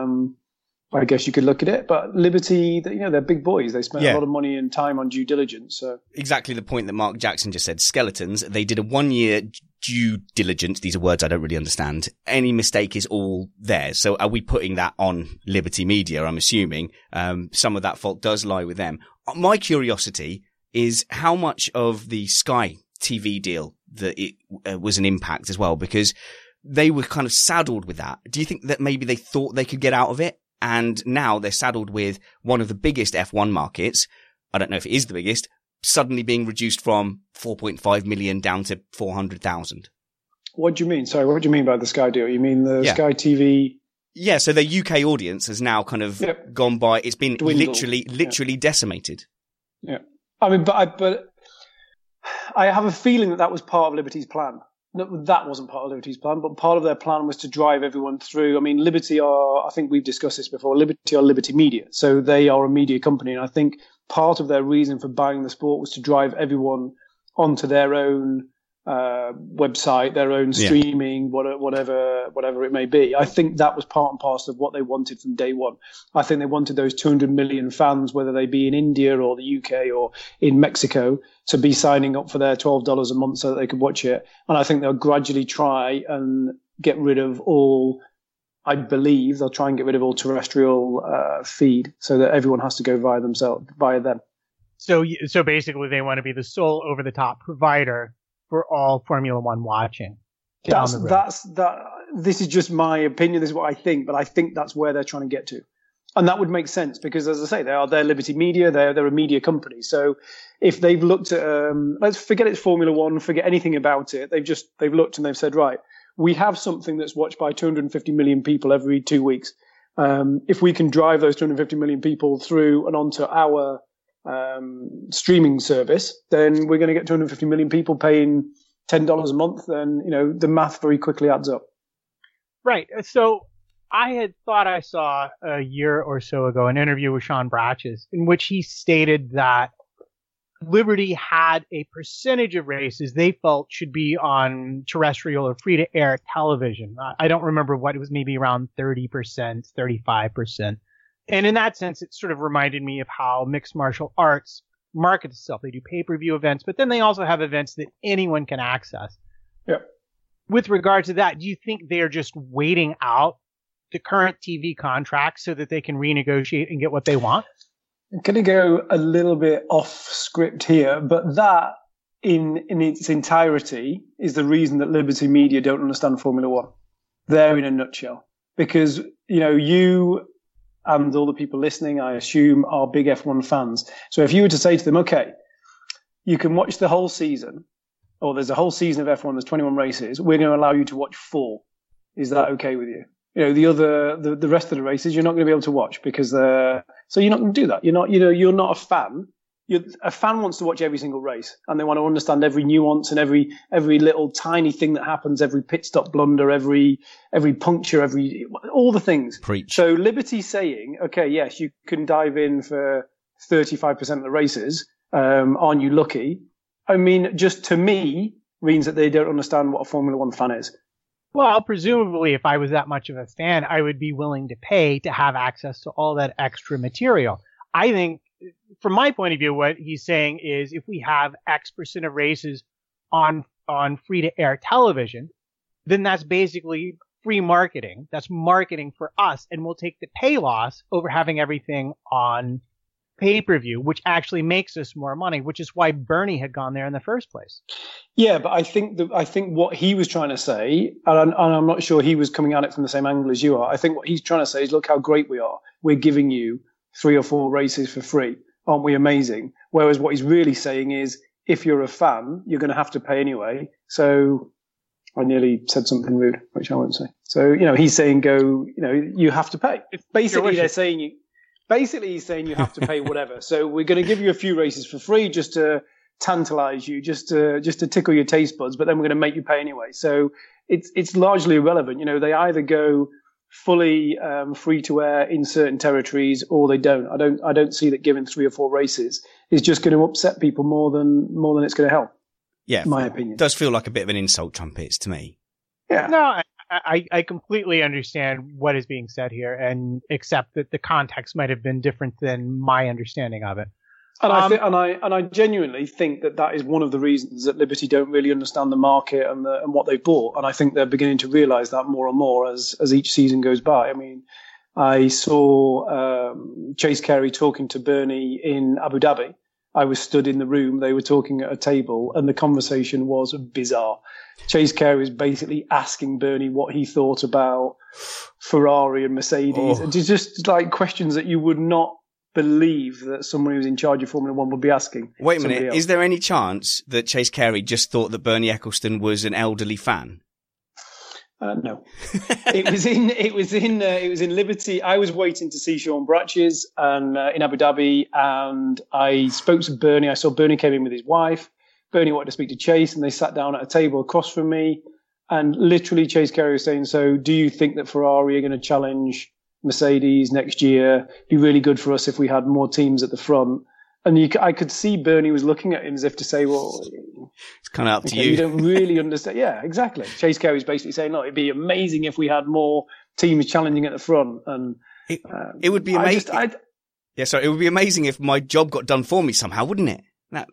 I guess you could look at it, but Liberty, they're big boys. They spent a lot of money and time on due diligence. So
exactly the point that Mark Jackson just said. Skeletons. They did a 1-year due diligence. These are words I don't really understand. Any mistake is all theirs. So are we putting that on Liberty Media? I'm assuming some of that fault does lie with them. My curiosity is how much of the Sky TV deal that it was an impact as well, because they were kind of saddled with that. Do you think that maybe they thought they could get out of it? And now they're saddled with one of the biggest F1 markets. I don't know if it is the biggest, suddenly being reduced from 4.5 million down to 400,000.
What do you mean? Sorry, what do you mean by the Sky deal? You mean the Sky TV?
Yeah, so their UK audience has now kind of gone by. It's been literally decimated.
Yeah. I mean, but I have a feeling that was part of Liberty's plan. No, that wasn't part of Liberty's plan, but part of their plan was to drive everyone through. I mean, Liberty I think we've discussed this before, Liberty are Liberty Media. So they are a media company. And I think part of their reason for buying the sport was to drive everyone onto their own website, their own streaming, whatever it may be. I think that was part and parcel of what they wanted from day one. I think they wanted those 200 million fans, whether they be in India or the UK or in Mexico, to be signing up for their $12 a month so that they could watch it. And I think they'll gradually try and get rid of all, I believe they'll try and get rid of all terrestrial feed so that everyone has to go via them.
So basically they want to be the sole over-the-top provider for all Formula One watching. This is just my opinion. This is what I think, but I think that's where they're trying to get to. And that would make sense because, as I say, they're Liberty Media. They're a media company. So if they've looked at, let's forget it's Formula One, forget anything about it. They've looked and they've said, right, we have something that's watched by 250 million people every 2 weeks. If we can drive those 250 million people through and onto our streaming service, then we're going to get 250 million people paying $10 a month. Then, the math very quickly adds up. Right. So I had thought I saw a year or so ago an interview with Sean Bratches in which he stated that Liberty had a percentage of races they felt should be on terrestrial or free-to-air television. I don't remember what it was, maybe around 30%, 35%. And in that sense, it sort of reminded me of how mixed martial arts markets itself. They do pay-per-view events, but then they also have events that anyone can access.
Yeah.
With regard to that, do you think they're just waiting out the current TV contracts so that they can renegotiate and get what they want?
I'm going to go a little bit off script here, but that in its entirety is the reason that Liberty Media don't understand Formula One. There in a nutshell. Because, you and all the people listening, I assume, are big F1 fans. So if you were to say to them, okay, you can watch the whole season, or there's a whole season of F1, there's 21 races, we're going to allow you to watch 4. Is that okay with you? The rest of the races you're not going to be able to watch because so you're not going to do that. You're not a fan. A fan wants to watch every single race and they want to understand every nuance and every little tiny thing that happens, every pit stop blunder, every puncture, all the things.
Preach.
So Liberty saying, okay, yes, you can dive in for 35% of the races. Aren't you lucky? I mean, just to me means that they don't understand what a Formula One fan is.
Well, presumably, if I was that much of a fan, I would be willing to pay to have access to all that extra material. I think, from my point of view, what he's saying is if we have X% of races on free-to-air television, then that's basically free marketing. That's marketing for us, and we'll take the pay loss over having everything on pay-per-view, which actually makes us more money, which is why Bernie had gone there in the first place.
Yeah, but I think what he was trying to say, and I'm not sure he was coming at it from the same angle as you are. I think what he's trying to say is, look how great we are. We're giving you 3 or 4 races for free. Aren't we amazing? Whereas what he's really saying is, if you're a fan, you're going to have to pay anyway. So I nearly said something rude, which I won't say. So, he's saying you have to pay. Basically, he's saying you have to pay whatever. So we're going to give you a few races for free just to tantalize you, just to tickle your taste buds, but then we're going to make you pay anyway. So it's largely irrelevant. They either go fully free to air in certain territories or they don't. I don't see that giving 3 or 4 races is just going to upset people more than it's going to help.
Yeah,
in my opinion.
It does feel like a bit of an insult, Trumpets, to me.
Yeah.
No, I completely understand what is being said here and accept that the context might have been different than my understanding of it.
And I genuinely think that is one of the reasons that Liberty don't really understand the market and what they bought. And I think they're beginning to realize that more and more as each season goes by. I mean, I saw Chase Carey talking to Bernie in Abu Dhabi. I was stood in the room. They were talking at a table and the conversation was bizarre. Chase Carey was basically asking Bernie what he thought about Ferrari and Mercedes. And it's just like questions that you would not believe that someone who's in charge of Formula One would be asking.
Wait a minute. Is there any chance that Chase Carey just thought that Bernie Ecclestone was an elderly fan?
No. It was in Liberty. I was waiting to see Sean Bratches and in Abu Dhabi, and I spoke to Bernie. I saw Bernie came in with his wife. Bernie wanted to speak to Chase, and they sat down at a table across from me. And literally, Chase Carey was saying, "So, do you think that Ferrari are going to challenge Mercedes next year? Be really good for us if we had more teams at the front." And I could see Bernie was looking at him as if to say, well,
it's kind of up to you.
You don't really understand. Yeah, exactly. Chase Carey was basically saying, look, it'd be amazing if we had more teams challenging at the front. And
it would be amazing. It would be amazing if my job got done for me somehow, wouldn't it?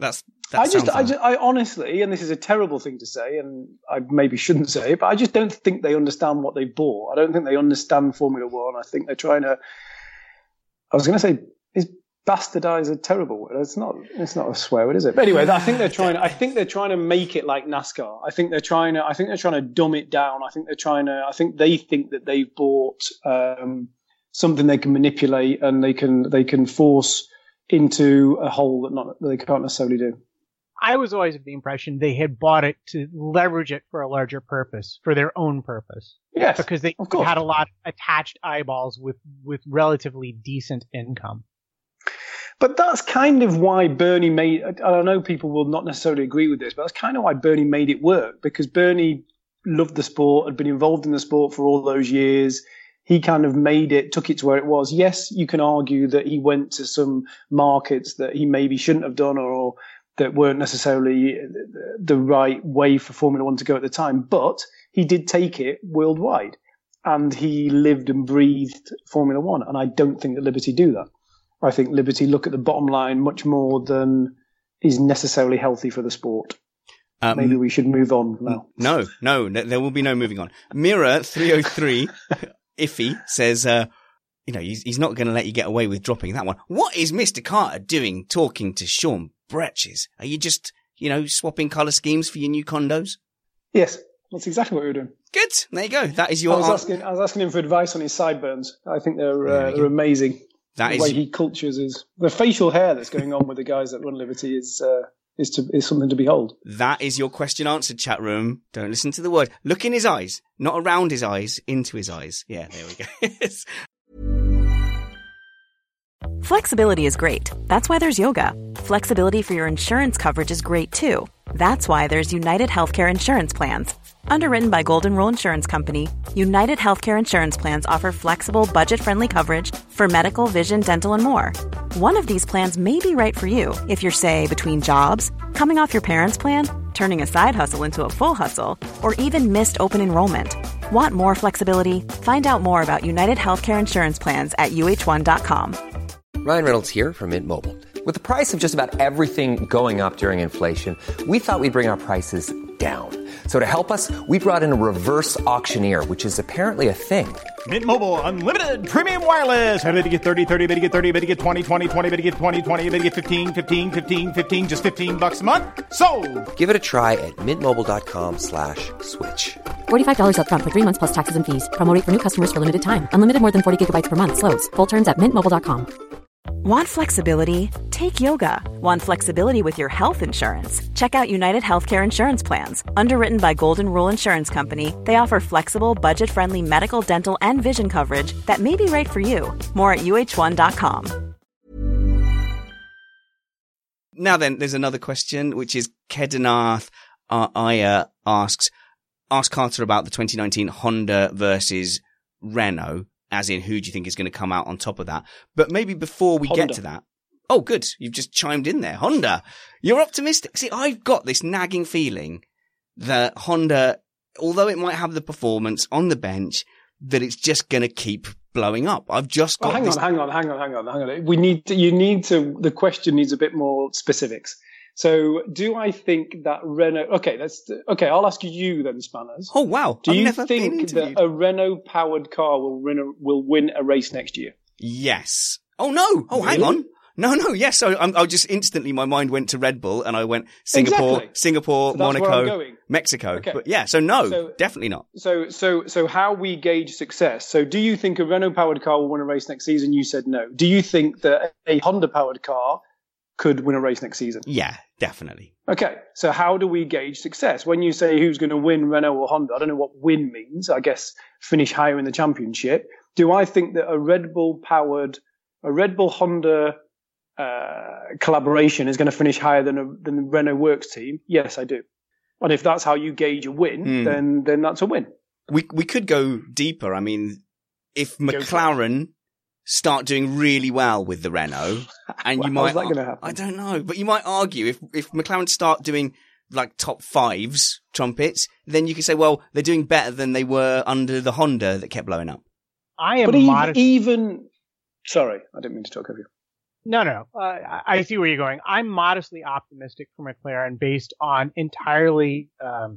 I
honestly, and this is a terrible thing to say, and I maybe shouldn't say it, but I just don't think they understand what they bought. I don't think they understand Formula One. I think they're trying to, I was going to say, bastardize a terrible word. It's not a swear word, is it? But anyway, I think they're trying to make it like NASCAR. I think they're trying to dumb it down. I think they think that they've bought something they can manipulate and they can force into a hole that they can't necessarily do.
I was always of the impression they had bought it to leverage it for a larger purpose, for their own purpose.
Yes,
because they had a lot of attached eyeballs with relatively decent income.
But that's kind of why Bernie made, I know people will not necessarily agree with this, but that's kind of why Bernie made it work, because Bernie loved the sport, had been involved in the sport for all those years. He kind of took it to where it was. Yes, you can argue that he went to some markets that he maybe shouldn't have done, or that weren't necessarily the right way for Formula One to go at the time. But he did take it worldwide, and he lived and breathed Formula One. And I don't think that Liberty do that. I think Liberty look at the bottom line much more than is necessarily healthy for the sport. Maybe we should move on now.
No, there will be no moving on. Mirror 303, Iffy says, he's not going to let you get away with dropping that one. What is Mr. Carter doing talking to Sean Bretches? Are you just, swapping colour schemes for your new condos?
Yes, that's exactly what we were doing.
Good. There you go. That is your
I was asking him for advice on his sideburns. I think they're amazing. The way he cultures the facial hair that's going on with the guys that run Liberty is something to behold.
That is your question answered, chat room. Don't listen to the word. Look in his eyes, not around his eyes, into his eyes. Yeah, there we go.
Flexibility is great. That's why there's yoga. Flexibility for your insurance coverage is great too. That's why there's United Healthcare Insurance Plans. Underwritten by Golden Rule Insurance Company, United Healthcare Insurance Plans offer flexible, budget-friendly coverage for medical, vision, dental, and more. One of these plans may be right for you if you're, say, between jobs, coming off your parents' plan, turning a side hustle into a full hustle, or even missed open enrollment. Want more flexibility? Find out more about United Healthcare Insurance Plans at uh1.com.
Ryan Reynolds here from Mint Mobile. With the price of just about everything going up during inflation, we thought we'd bring our prices down. So to help us, we brought in a reverse auctioneer, which is apparently a thing.
Mint Mobile Unlimited Premium Wireless. How to get 30, 30, bit to get 30, bit to get 20, 20, 20, bit to get 20, 20, bit to get 15, 15, 15, 15, just $15 a month? Sold!
Give it a try at mintmobile.com/switch.
$45 up front for 3 months plus taxes and fees. Promo rate for new customers for limited time. Unlimited more than 40 gigabytes per month. Slows full terms at mintmobile.com.
Want flexibility? Take yoga. Want flexibility with your health insurance? Check out United Healthcare Insurance Plans. Underwritten by Golden Rule Insurance Company, they offer flexible, budget-friendly medical, dental, and vision coverage that may be right for you. More at uh1.com.
Now then, there's another question, which is Kedarnath Iyer asks, ask Carter about the 2019 Honda versus Renault. As in, who do you think is going to come out on top of that? But maybe before we get to that. Oh, good. You've just chimed in there. Honda. You're optimistic. See, I've got this nagging feeling that Honda, although it might have the performance on the bench, that it's just going to keep blowing up. I've just got
hang on. The question needs a bit more specifics. So do I think that Renault... Okay, I'll ask you then, Spanners.
Oh, wow.
Do you think that a Renault-powered car will win a race next year?
Yes. Oh, no. Oh, really? Hang on. No, yes. So I just instantly, my mind went to Red Bull and I went Singapore, so Monaco, Mexico. Okay. But yeah, so definitely not.
So how we gauge success. So do you think a Renault-powered car will win a race next season? You said no. Do you think that a Honda-powered car could win a race next season?
Yeah, definitely.
Okay, so how do we gauge success? When you say who's going to win, Renault or Honda, I don't know what win means. I guess finish higher in the championship. Do I think that a Red Bull Honda collaboration is going to finish higher than the Renault Works team? Yes, I do. And if that's how you gauge a win, then that's a win.
We could go deeper. I mean, if McLaren start doing really well with the Renault, and you might,
how's that going to happen?
I don't know, but you might argue if McLaren start doing like top fives trumpets, then you could say, well, they're doing better than they were under the Honda that kept blowing up.
I am
sorry, I didn't mean to talk over you.
No. I see where you're going. I'm modestly optimistic for McLaren based on entirely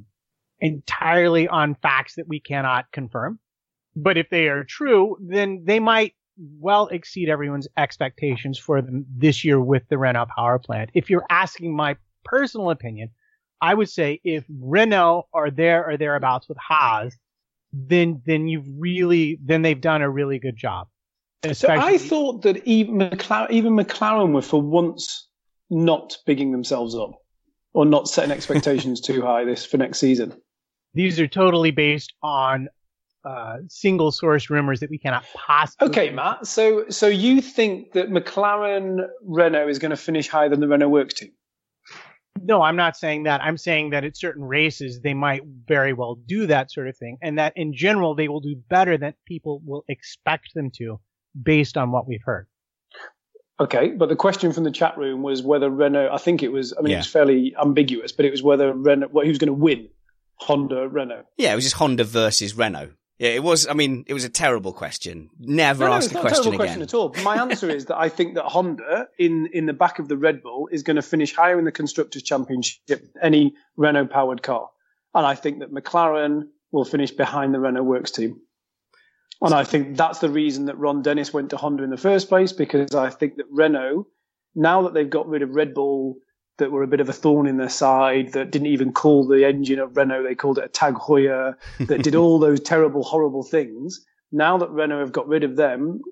on facts that we cannot confirm. But if they are true, then they might well exceed everyone's expectations for them this year with the Renault power plant. If you're asking my personal opinion, I would say if Renault are there or thereabouts with Haas, then they've done a really good job.
So I thought that even McLaren were for once not bigging themselves up or not setting expectations too high for next season.
These are totally based on single source rumors that we cannot possibly.
Okay, Matt. So you think that McLaren Renault is going to finish higher than the Renault Works team?
No, I'm not saying that. I'm saying that at certain races they might very well do that sort of thing, and that in general they will do better than people will expect them to, based on what we've heard.
Okay, but the question from the chat room was whether Renault, I think it was, it was fairly ambiguous, but it was whether Renault, who's going to win, Honda, Renault.
Yeah, it was just Honda versus Renault. Yeah, it was a terrible question. Never ask a question again.
It's not a terrible question at all. My answer is that I think that Honda, in the back of the Red Bull, is going to finish higher in the Constructors' Championship than any Renault-powered car. And I think that McLaren will finish behind the Renault Works team. And I think that's the reason that Ron Dennis went to Honda in the first place, because I think that Renault, now that they've got rid of Red Bull, that were a bit of a thorn in their side, that didn't even call the engine of Renault, they called it a Tag Heuer, that did all those terrible, horrible things. Now that Renault have got rid of them,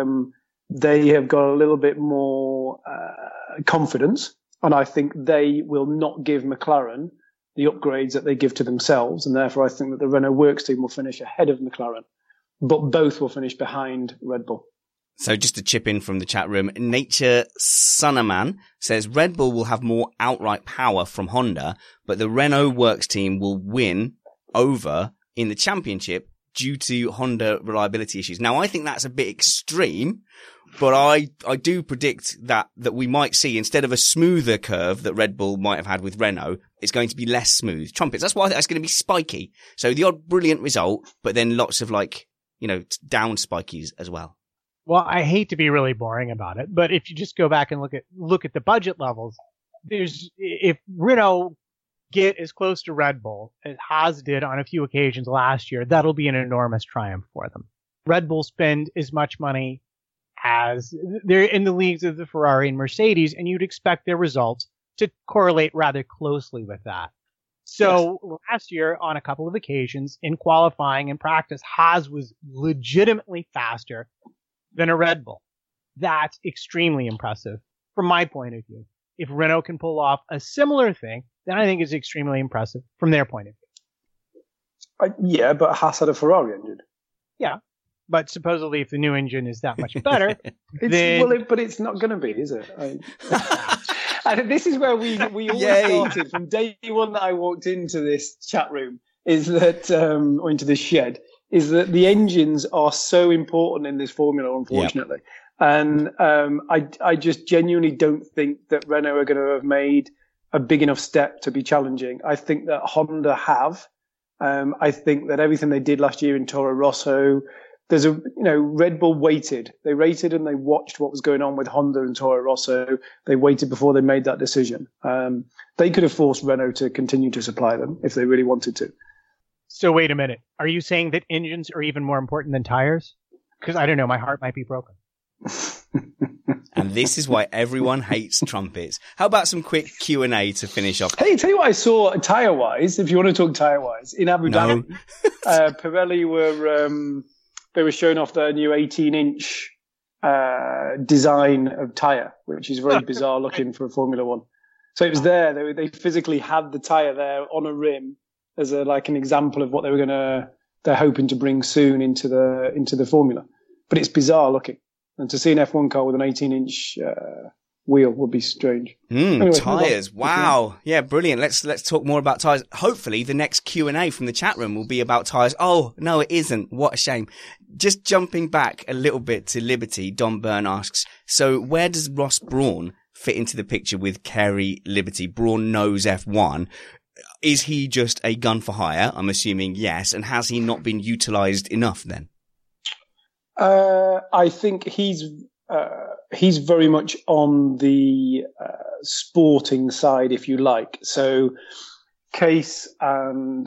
they have got a little bit more confidence, and I think they will not give McLaren the upgrades that they give to themselves, and therefore I think that the Renault Works team will finish ahead of McLaren, but both will finish behind Red Bull.
So just to chip in from the chat room, Nature Sunaman says Red Bull will have more outright power from Honda, but the Renault Works team will win over in the championship due to Honda reliability issues. Now, I think that's a bit extreme, but I do predict that we might see, instead of a smoother curve that Red Bull might have had with Renault, it's going to be less smooth. Trumpets, that's why I think it's going to be spiky. So the odd brilliant result, but then lots of down spikies as well.
Well, I hate to be really boring about it, but if you just go back and look at the budget levels, if Renault get as close to Red Bull as Haas did on a few occasions last year, that'll be an enormous triumph for them. Red Bull spend as much money as they're in the leagues of the Ferrari and Mercedes, and you'd expect their results to correlate rather closely with that. So last year, on a couple of occasions in qualifying and practice, Haas was legitimately faster than a Red Bull. That's extremely impressive from my point of view. If Renault can pull off a similar thing, then I think it's extremely impressive from their point of view.
Yeah, but Haas had a Ferrari engine.
Yeah, but supposedly if the new engine is that much better,
but it's not going to be, is it? And this is where we all started from day one that I walked into this chat room, is that, or into this shed, is that the engines are so important in this formula, unfortunately. Yep. And I just genuinely don't think that Renault are going to have made a big enough step to be challenging. I think that Honda have. I think that everything they did last year in Toro Rosso, Red Bull waited. They rated and they watched what was going on with Honda and Toro Rosso. They waited before they made that decision. They could have forced Renault to continue to supply them if they really wanted to.
So wait a minute. Are you saying that engines are even more important than tires? Because I don't know, my heart might be broken.
And this is why everyone hates trumpets. How about some quick Q&A to finish off?
Hey, tell you what I saw tire-wise, if you want to talk tire-wise, in Abu Dhabi. Pirelli they were showing off their new 18-inch design of tire, which is very bizarre looking for a Formula One. So it was there. They physically had the tire there on a rim as an example of what they're hoping to bring soon into the Formula. But it's bizarre looking. And to see an F1 car with an 18-inch wheel would be strange.
Anyway, tyres. Wow. Yeah, brilliant. Let's talk more about tyres. Hopefully the next Q&A from the chat room will be about tyres. Oh, no, it isn't. What a shame. Just jumping back a little bit to Liberty, Don Byrne asks, so where does Ross Brawn fit into the picture with Kerry Liberty? Brawn knows F1. Is he just a gun for hire? I'm assuming yes. And has he not been utilised enough then?
I think he's very much on the sporting side, if you like. So Chase and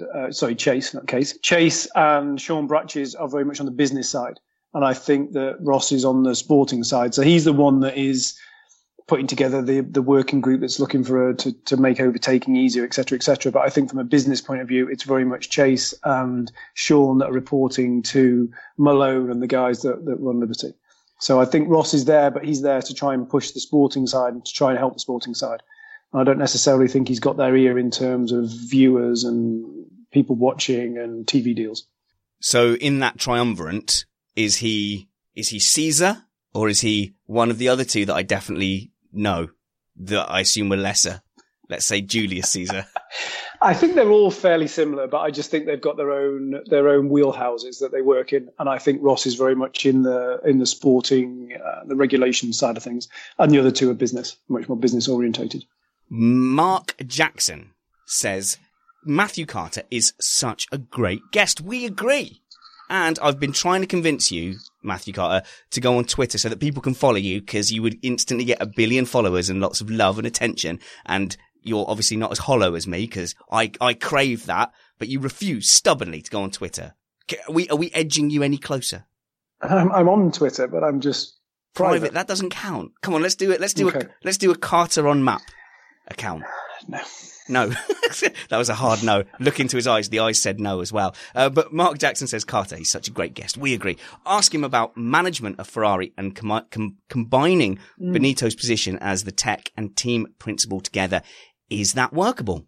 Sean Bratches are very much on the business side. And I think that Ross is on the sporting side. So he's the one that is putting together the working group that's looking for to make overtaking easier, et cetera, et cetera. But I think from a business point of view, it's very much Chase and Sean that are reporting to Malone and the guys that run Liberty. So I think Ross is there, but he's there to try and push the sporting side and to try and help the sporting side. And I don't necessarily think he's got their ear in terms of viewers and people watching and TV deals.
So in that triumvirate, is he Caesar or is he one of the other two that I definitely know that I assume were lesser? Let's say Julius Caesar.
I think they're all fairly similar, but I just think they've got their own wheelhouses that they work in, and I think Ross is very much in the sporting, the regulation side of things, and the other two are business, much more business orientated.
Mark Jackson says Matthew Carter is such a great guest. We agree. And I've been trying to convince you, Matthew Carter, to go on Twitter so that people can follow you, because you would instantly get 1 billion followers and lots of love and attention. And you're obviously not as hollow as me, because I crave that, but you refuse stubbornly to go on Twitter. Are we edging you any closer?
I'm on Twitter, but I'm just private.
That doesn't count. Come on, let's do it. Let's do a Carter on Map account. No. That was a hard no. Look into his eyes. The eyes said no as well. But Mark Jackson says, Carter, he's such a great guest. We agree. Ask him about management of Ferrari and combining Benito's position as the tech and team principal together. Is that workable?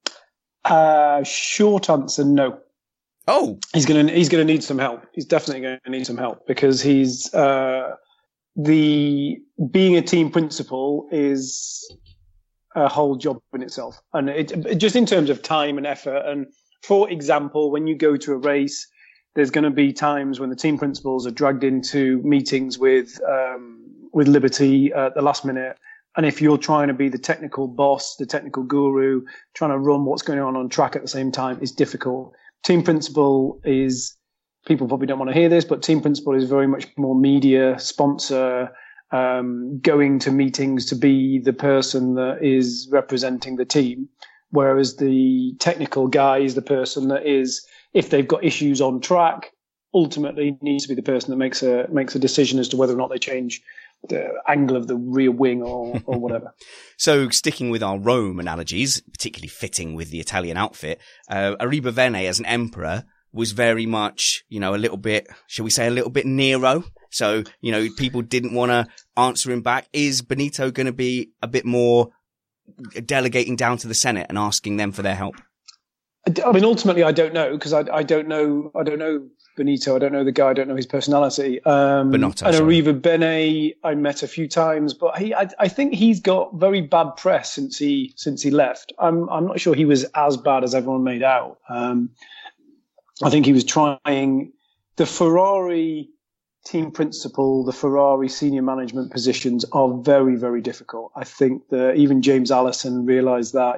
Short answer, no.
Oh,
he's gonna need some help. He's definitely going to need some help, because he's being a team principal is a whole job in itself, and it just in terms of time and effort. And for example, when you go to a race, there's going to be times when the team principals are dragged into meetings with Liberty at the last minute. And if you're trying to be the technical boss, the technical guru, trying to run what's going on track at the same time, is difficult. Team principal is, people probably don't want to hear this, but team principal is very much more media, sponsor, going to meetings to be the person that is representing the team. Whereas the technical guy is the person that is, if they've got issues on track, ultimately needs to be the person that makes a decision as to whether or not they change the angle of the rear wing or whatever.
So sticking with our Rome analogies, particularly fitting with the Italian outfit, Arribavene as an emperor was very much, a little bit, shall we say, a little bit Nero. So, people didn't want to answer him back. Is Benito going to be a bit more delegating down to the Senate and asking them for their help?
I mean, ultimately, I don't know, because I don't know Benito. I don't know the guy. I don't know his personality.
Benotto,
and Arrivabene, I met a few times, but I think he's got very bad press since he left. I'm not sure he was as bad as everyone made out. I think he was trying the Ferrari team principal, the Ferrari senior management positions are very, very difficult. I think that even James Allison realized that,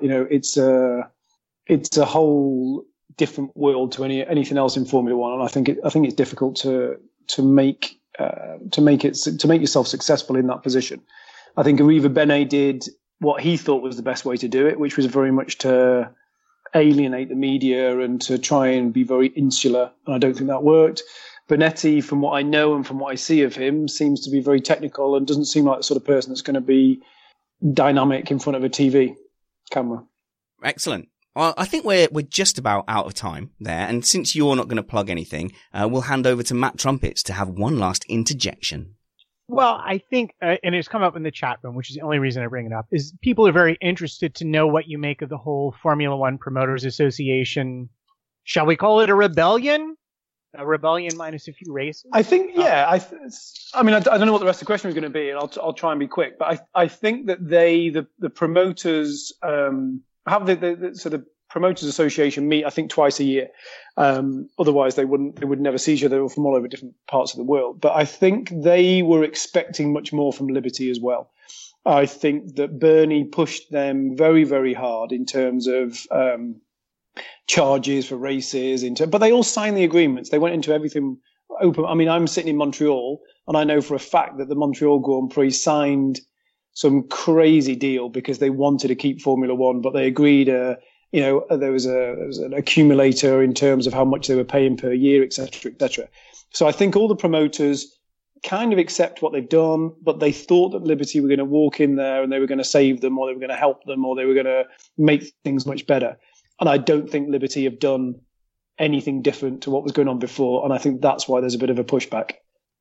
it's a whole different world to anything else in Formula One. And I think it's difficult to make yourself successful in that position. I think Arrivabene did what he thought was the best way to do it, which was very much to alienate the media and to try and be very insular. And I don't think that worked. Bonetti, from what I know and from what I see of him, seems to be very technical and doesn't seem like the sort of person that's going to be dynamic in front of a TV camera.
Excellent. Well, I think we're just about out of time there. And since you're not going to plug anything, we'll hand over to Matt Trumpets to have one last interjection.
Well, I think, and it's come up in the chat room, which is the only reason I bring it up, is people are very interested to know what you make of the whole Formula One Promoters Association. Shall we call it a rebellion? A rebellion minus a few races?
I think, yeah. I mean, I don't know what the rest of the question is going to be, and I'll try and be quick. But I think that the promoters have the sort of Promoters Association meet, I think, twice a year. Otherwise, they would never see each other from all over different parts of the world. But I think they were expecting much more from Liberty as well. I think that Bernie pushed them very, very hard in terms of charges for races, but they all signed the agreements. They went into everything open. I mean, I'm sitting in Montreal, and I know for a fact that the Montreal Grand Prix signed some crazy deal because they wanted to keep Formula One, but they agreed. There was an accumulator in terms of how much they were paying per year, et cetera, et cetera. So I think all the promoters kind of accept what they've done, but they thought that Liberty were going to walk in there and they were going to save them, or they were going to help them, or they were going to make things much better. And I don't think Liberty have done anything different to what was going on before. And I think that's why there's a bit of a pushback.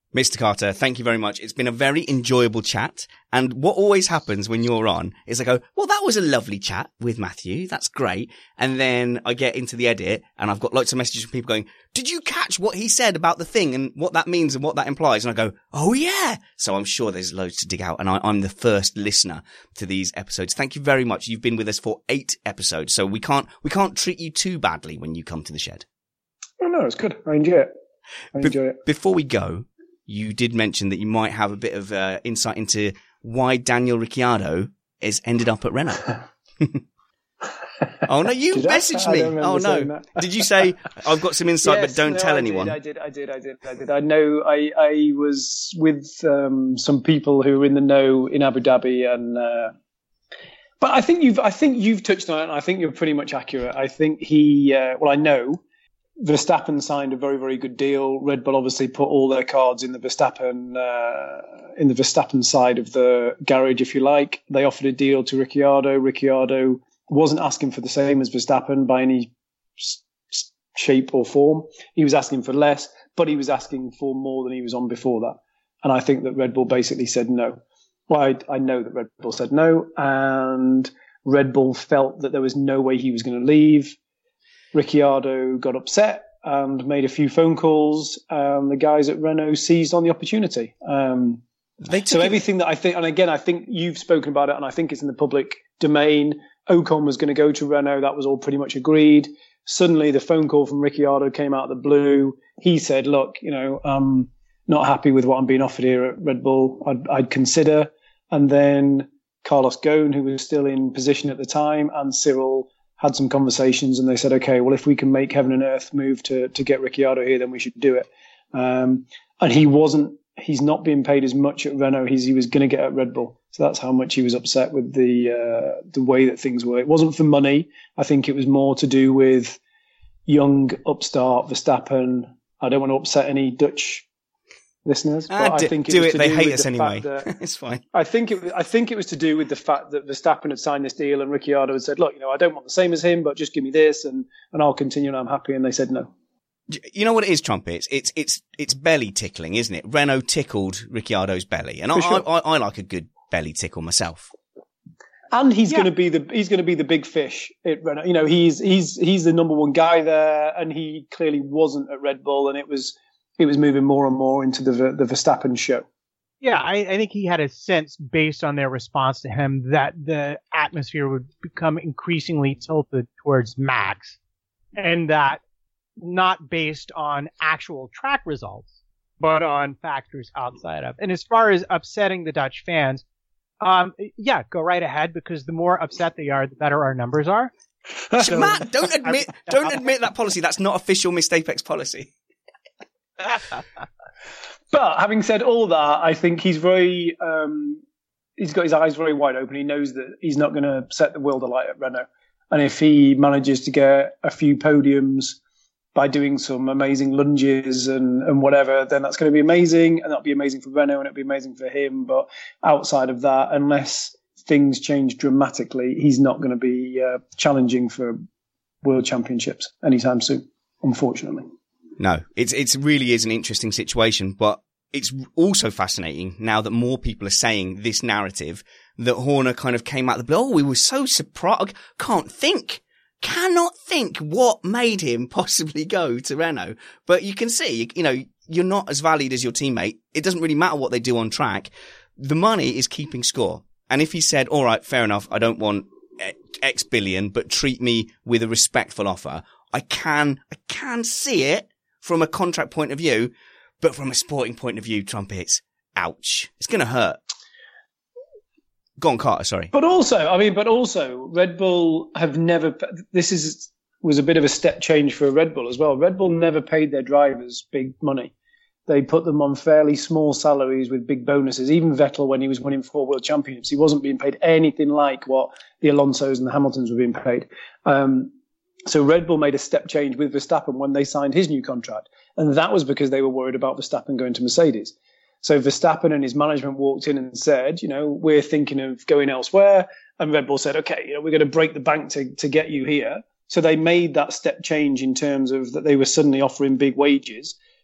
Mr. Carter, thank you very much. It's been a very enjoyable chat. And what always happens when you're on is I go, well, that was a lovely chat with Matthew. That's great. And then I get into the edit and I've got lots of messages from people going, did you catch what he said about the thing and what that means and what that implies? And I go, oh yeah. So I'm sure there's loads to dig out. And I'm the first listener to these episodes. Thank you very much. You've been with us for 8 episodes. So we can't treat you too badly when you come to the shed.
Oh no, it's good. I enjoy it.
Before we go, you did mention that you might have a bit of insight into why Daniel Ricciardo has ended up at Renault. Oh no, you messaged me. Oh no. Did you say, I've got some insight, but don't tell anyone?
I did. I know I was with some people who were in the know in Abu Dhabi and, but I think you've touched on it and I think you're pretty much accurate. I think I know Verstappen signed a very, very good deal. Red Bull obviously put all their cards in the Verstappen side of the garage, if you like. They offered a deal to Ricciardo. Ricciardo wasn't asking for the same as Verstappen by any shape or form. He was asking for less, but he was asking for more than he was on before that. And I think that Red Bull basically said no. Well, I know that Red Bull said no, and Red Bull felt that there was no way he was going to leave. Ricciardo got upset and made a few phone calls. The guys at Renault seized on the opportunity. So everything that I think, and again, I think you've spoken about it, and I think it's in the public domain. Ocon was going to go to Renault. That was all pretty much agreed. Suddenly, the phone call from Ricciardo came out of the blue. He said, "Look, I'm not happy with what I'm being offered here at Red Bull. I'd consider." And then Carlos Ghosn, who was still in position at the time, and Cyril had some conversations and they said, okay, well, if we can make heaven and earth move to get Ricciardo here, then we should do it. And he's not being paid as much at Renault as he was going to get at Red Bull. So that's how much he was upset with the way that things were. It wasn't for money. I think it was more to do with young upstart Verstappen. I don't want to upset any Dutch listeners, but I think it was
they hate us anyway. It's fine.
I think it was to do with the fact that Verstappen had signed this deal and Ricciardo had said, look, I don't want the same as him, but just give me this and I'll continue and I'm happy. And they said no.
You know what it is, Trumpets? It's belly tickling, isn't it? Renault tickled Ricciardo's belly, and I like a good belly tickle myself.
And he's going to be the big fish at Renault. He's the number one guy there, and he clearly wasn't at Red Bull, and it was moving more and more into the Verstappen show.
Yeah, I think he had a sense based on their response to him that the atmosphere would become increasingly tilted towards Max, and that not based on actual track results, but on factors outside of. And as far as upsetting the Dutch fans, go right ahead, because the more upset they are, the better our numbers are.
So, Matt, don't admit that policy. That's not official Missed Apex policy.
But having said all that, I think he's very, he's got his eyes very wide open. He knows that he's not going to set the world alight at Renault. And if he manages to get a few podiums by doing some amazing lunges and whatever, then that's going to be amazing. And that'll be amazing for Renault and it'll be amazing for him. But outside of that, unless things change dramatically, he's not going to be challenging for world championships anytime soon, unfortunately.
No, it really is an interesting situation, but it's also fascinating now that more people are saying this narrative that Horner kind of came out of the blue. Oh, we were so surprised. Cannot think what made him possibly go to Renault. But you can see, you're not as valued as your teammate. It doesn't really matter what they do on track. The money is keeping score. And if he said, all right, fair enough, I don't want X billion, but treat me with a respectful offer, I can see it from a contract point of view, but from a sporting point of view, Trumpets, ouch. It's going to hurt. Go on, Carter, sorry.
But also, Red Bull have never, was a bit of a step change for Red Bull as well. Red Bull never paid their drivers big money. They put them on fairly small salaries with big bonuses. Even Vettel, when he was winning 4 world championships, he wasn't being paid anything like what the Alonsos and the Hamiltons were being paid. So Red Bull made a step change with Verstappen when they signed his new contract. And that was because they were worried about Verstappen going to Mercedes. So Verstappen and his management walked in and said, we're thinking of going elsewhere. And Red Bull said, okay, we're going to break the bank to get you here. So they made that step change in terms of that they were suddenly offering big wages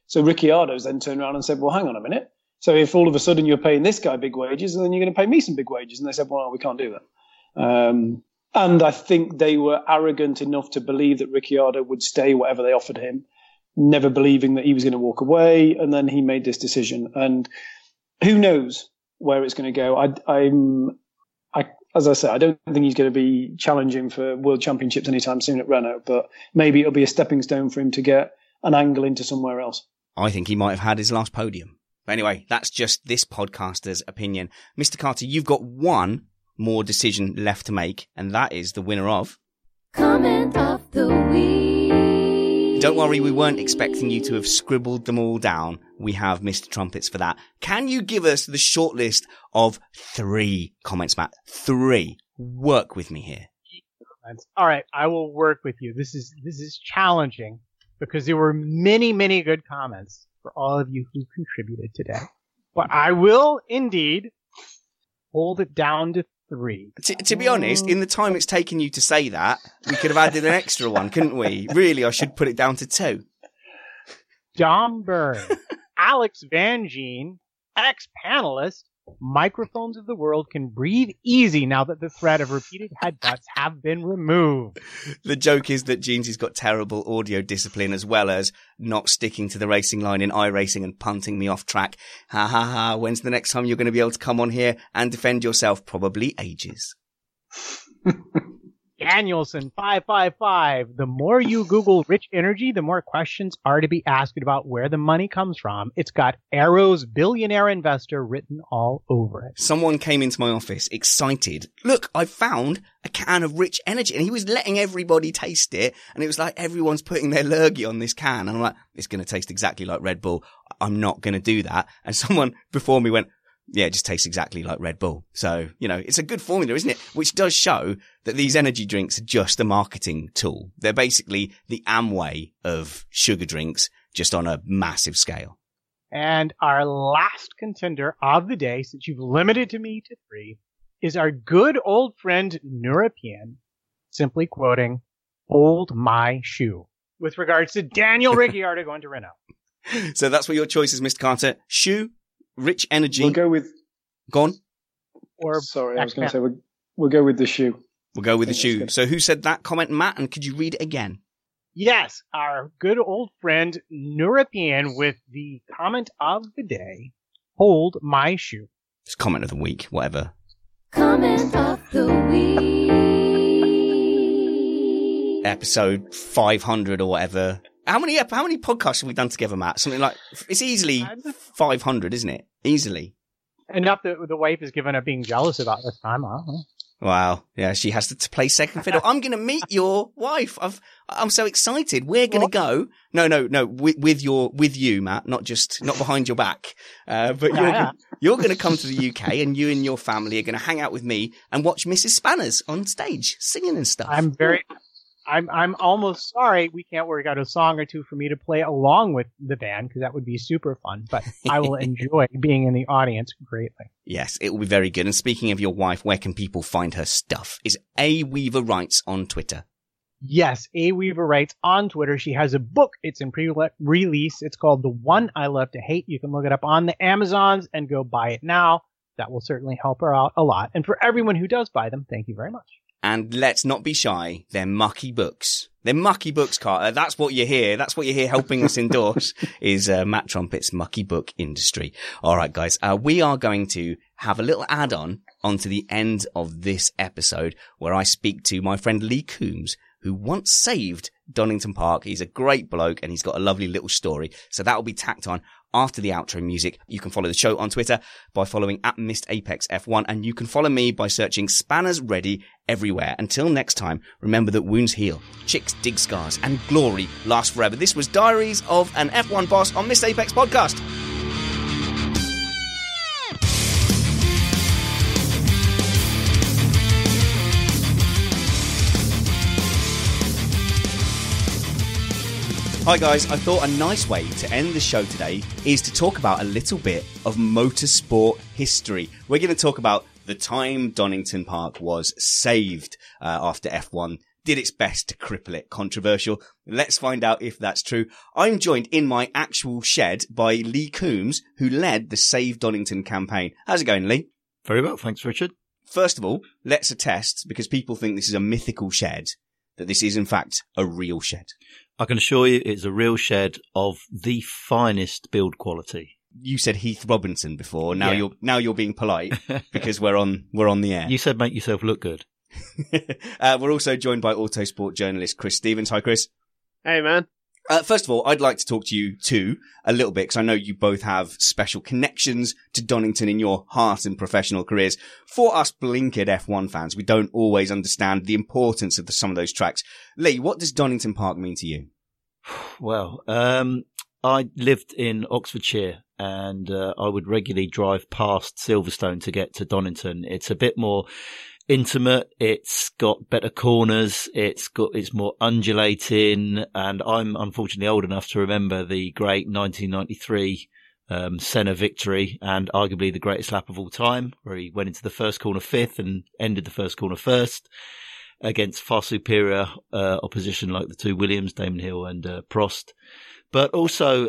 So Ricciardo's then turned around and said, well, hang on a minute. So if all of a sudden you're paying this guy big wages, then you're going to pay me some big wages. And they said, well, we can't do that. And I think they were arrogant enough to believe that Ricciardo would stay whatever they offered him, never believing that he was going to walk away. And then he made this decision. And who knows where it's going to go. As I said, I don't think he's going to be challenging for world championships anytime soon at Renault, but maybe it'll be a stepping stone for him to get an angle into somewhere else.
I think he might have had his last podium. But anyway, that's just this podcaster's opinion. Mr. Carter, you've got one more decision left to make, and that is the winner of
Comment of the Week.
Don't worry, we weren't expecting you to have scribbled them all down. We have Mr. Trumpets for that. Can you give us the short list of 3 comments, Matt? 3. Work with me here.
All right, I will work with you. This is challenging because there were many, many good comments for all of you who contributed today. But I will indeed hold it down to 3.
To be honest, in the time it's taken you to say that, we could have added an extra one, couldn't we? Really, I should put it down to 2.
Dom Byrne, Alex Van Gene, ex-panelist, microphones of the world can breathe easy now that the threat of repeated headbutts have been removed.
The joke is that Jeansy's got terrible audio discipline as well as not sticking to the racing line in iRacing and punting me off track. Ha ha ha, when's the next time you're going to be able to come on here and defend yourself? Probably ages.
Danielson 555. The more you Google rich energy, the more questions are to be asked about where the money comes from. It's got Arrow's billionaire investor written all over it.
Someone came into my office excited. Look, I found a can of rich energy, and he was letting everybody taste it. And it was like everyone's putting their lurgy on this can. And I'm like, it's going to taste exactly like Red Bull. I'm not going to do that. And someone before me went, yeah, it just tastes exactly like Red Bull. So, you know, it's a good formula, isn't it? Which does show that these energy drinks are just a marketing tool. They're basically the Amway of sugar drinks, just on a massive scale.
And our last contender of the day, since you've limited to me to 3, is our good old friend Neuropean, simply quoting, "Hold my shoe," with regards to Daniel Ricciardo going to Renault.
So that's what your choice is, Mr. Carter. Shoe, rich energy.
We'll go with...
Go on.
Or
Sorry, I was going to say we'll go with the shoe.
We'll go with the shoe. So who said that comment, Matt? And could you read it again?
Yes, our good old friend Neuropean with the comment of the day, "Hold my shoe."
It's comment of the week, whatever.
Comment of the Week.
Episode 500 or whatever. How many podcasts have we done together, Matt? Something like, it's easily 500, isn't it? Easily.
Enough that the wife is given up being jealous about this time, huh?
Wow. Yeah, she has to play second fiddle. I'm going to meet your wife. I'm so excited. We're going to go. No. With you, Matt, not behind your back. But you're going to come to the UK and you and your family are going to hang out with me and watch Mrs. Spanners on stage singing and stuff.
I'm almost sorry we can't work out a song or two for me to play along with the band, because that would be super fun, but I will enjoy being in the audience greatly.
Yes, it will be very good. And speaking of your wife, where can people find her stuff? Is A Weaver Writes on Twitter?
Yes, A Weaver Writes on Twitter. She has a book. It's in pre-release. It's called The One I Love to Hate. You can look it up on the Amazons and go buy it now. That will certainly help her out a lot. And for everyone who does buy them, thank you very much.
And let's not be shy. They're mucky books. They're mucky books, Carter. That's what you hear. That's what you hear helping us endorse is Matt Trumpet's Mucky Book Industry. All right, guys. We are going to have a little add-on onto the end of this episode where I speak to my friend Lee Coombs, who once saved Donington Park. He's a great bloke and he's got a lovely little story. So that will be tacked on after the outro music. You can follow the show on Twitter by following @MistApexF1, and you can follow me by searching Spanners Ready everywhere. Until next time, remember that wounds heal, chicks dig scars, and glory lasts forever. This was Diaries of an F1 Boss on Mist Apex Podcast. Hi guys, I thought a nice way to end the show today is to talk about a little bit of motorsport history. We're going to talk about the time Donington Park was saved after F1 did its best to cripple it. Controversial. Let's find out if that's true. I'm joined in my actual shed by Lee Coombs, who led the Save Donington campaign. How's it going, Lee?
Very well, thanks, Richard.
First of all, let's attest, because people think this is a mythical shed, that this is in fact a real shed.
I can assure you it's a real shed of the finest build quality.
You said Heath Robinson before. Now you're being polite because we're on the air.
You said make yourself look good.
We're also joined by Autosport journalist Chris Stevens. Hi, Chris.
Hey, man.
First of all, I'd like to talk to you too a little bit, because I know you both have special connections to Donington in your heart and professional careers. For us blinkered F1 fans, we don't always understand the importance of some of those tracks. Lee, what does Donington Park mean to you?
Well, I lived in Oxfordshire, and I would regularly drive past Silverstone to get to Donington. It's a bit more intimate. It's got better corners. It's more undulating, and I'm unfortunately old enough to remember the great 1993 Senna victory, and arguably the greatest lap of all time, where he went into the first corner fifth and ended the first corner first against far superior opposition like the two Williams, Damon Hill and Prost. But also,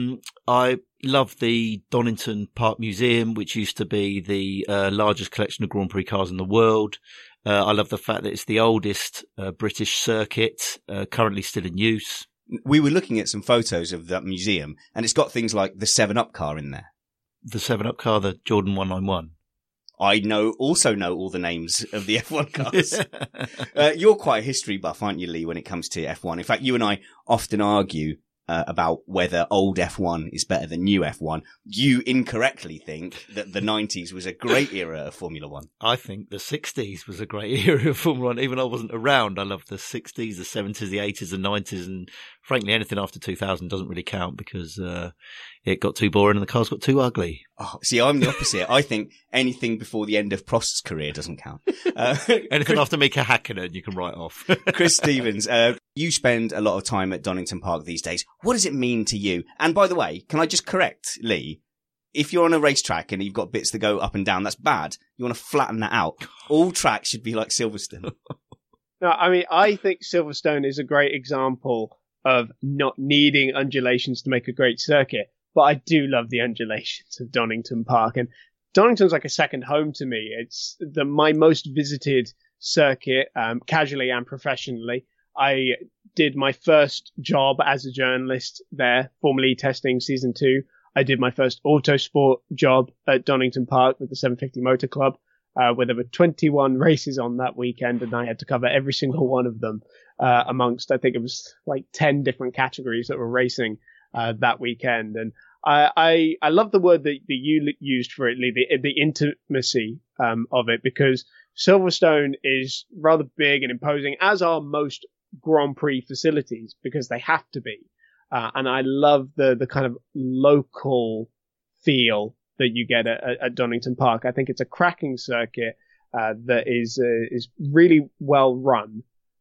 I love the Donington Park Museum, which used to be the largest collection of Grand Prix cars in the world. I love the fact that it's the oldest British circuit, currently still in use.
We were looking at some photos of that museum, and it's got things like the 7-Up car in there.
The 7-Up car, the Jordan 191.
I also know all the names of the F1 cars. You're quite a history buff, aren't you, Lee, when it comes to F1? In fact, you and I often argue about whether old F1 is better than new F1. You incorrectly think that the 90s was a great era of Formula One.
I think the 60s was a great era of Formula One. Even though I wasn't around, I loved the 60s, the 70s, the 80s, the 90s, and frankly, anything after 2000 doesn't really count because it got too boring and the cars got too ugly.
Oh, see, I'm the opposite. I think anything before the end of Prost's career doesn't count.
Anything after Mika Hakkinen, you can write off.
Chris Stevens, you spend a lot of time at Donington Park these days. What does it mean to you? And by the way, can I just correct Lee? If you're on a racetrack and you've got bits that go up and down, that's bad. You want to flatten that out. All tracks should be like Silverstone.
No, I mean, I think Silverstone is a great example of not needing undulations to make a great circuit. But I do love the undulations of Donington Park. And Donington's like a second home to me. It's my most visited circuit, casually and professionally. I did my first job as a journalist there, Formula E testing season 2. I did my first Autosport job at Donington Park with the 750 Motor Club, where there were 21 races on that weekend, and I had to cover every single one of them amongst, I think it was like 10 different categories that were racing that weekend. And I love the word that you used for it, Lee, the intimacy of it, because Silverstone is rather big and imposing, as are most Grand Prix facilities, because they have to be. And I love the kind of local feel that you get at Donington Park. I think it's a cracking circuit that is really well run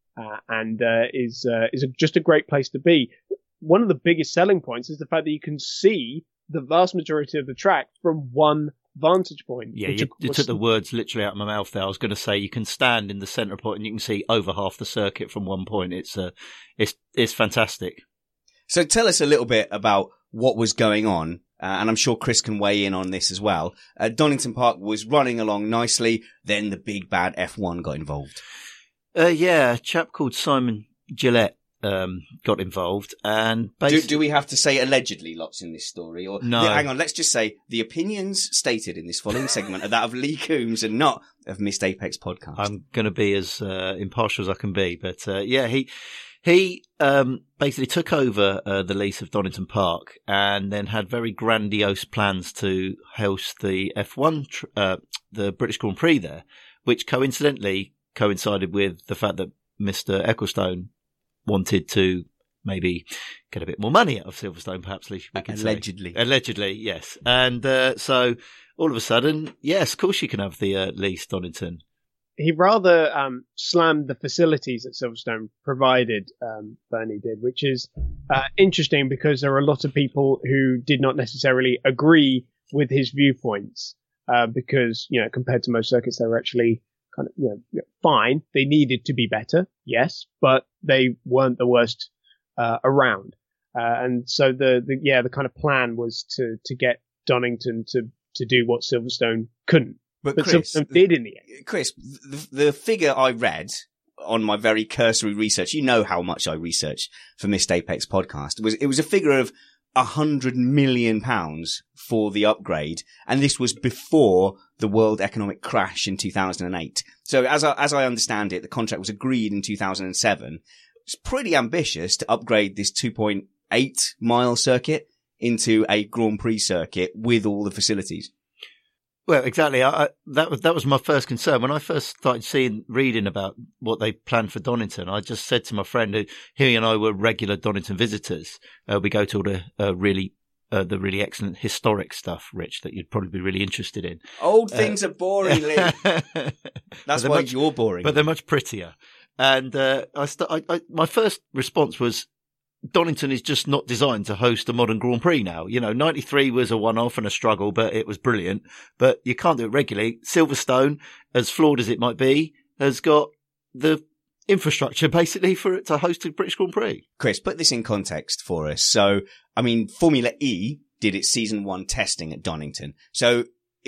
and is just a great place to be. One of the biggest selling points is the fact that you can see the vast majority of the track from one vantage point.
Yeah, you took the words literally out of my mouth there. I was going to say you can stand in the centre point and you can see over half the circuit from one point. It's fantastic.
So tell us a little bit about what was going on, and I'm sure Chris can weigh in on this as well. Donington Park was running along nicely, then the big bad F1 got involved.
Yeah, a chap called Simon Gillette got involved, and
do we have to say allegedly lots in this story, or
no?
Hang on, let's just say the opinions stated in this following segment are that of Lee Coombs and not of Missed Apex Podcast.
I'm going to be as impartial as I can be, but yeah, he basically took over the lease of Donington Park and then had very grandiose plans to host the F1, the British Grand Prix there, which coincidentally coincided with the fact that Mr. Ecclestone wanted to maybe get a bit more money out of Silverstone, perhaps we could
allegedly.
Say. Allegedly, yes. And so all of a sudden, yes, of course you can have the lease Donington.
He rather slammed the facilities that Silverstone provided, Bernie did, which is interesting because there are a lot of people who did not necessarily agree with his viewpoints because, compared to most circuits, they were actually kind of, fine. They needed to be better, yes, but they weren't the worst around. And so the kind of plan was to get Donington to do what Silverstone couldn't. But
Chris,
Silverstone did in the end.
Chris, the figure I read on my very cursory research, you know how much I research for Missed Apex podcast, it was a figure of £100 million for the upgrade. And this was before the world economic crash in 2008. So as I understand it, the contract was agreed in 2007. It's pretty ambitious to upgrade this 2.8 mile circuit into a Grand Prix circuit with all the facilities.
Well, exactly. That was my first concern. When I first started reading about what they planned for Donington, I just said to my friend, who he and I were regular Donington visitors. We go to all the really excellent historic stuff, Rich, that you'd probably be really interested in.
Old things are boring, Lee. That's why you're boring.
But they're much prettier. And my first response was, Donington is just not designed to host a modern Grand Prix now. 93 was a one-off and a struggle, but it was brilliant. But you can't do it regularly. Silverstone, as flawed as it might be, has got the infrastructure basically for it to host a British Grand Prix.
Chris, put this in context for us. So, Formula E did its season 1 testing at Donington. So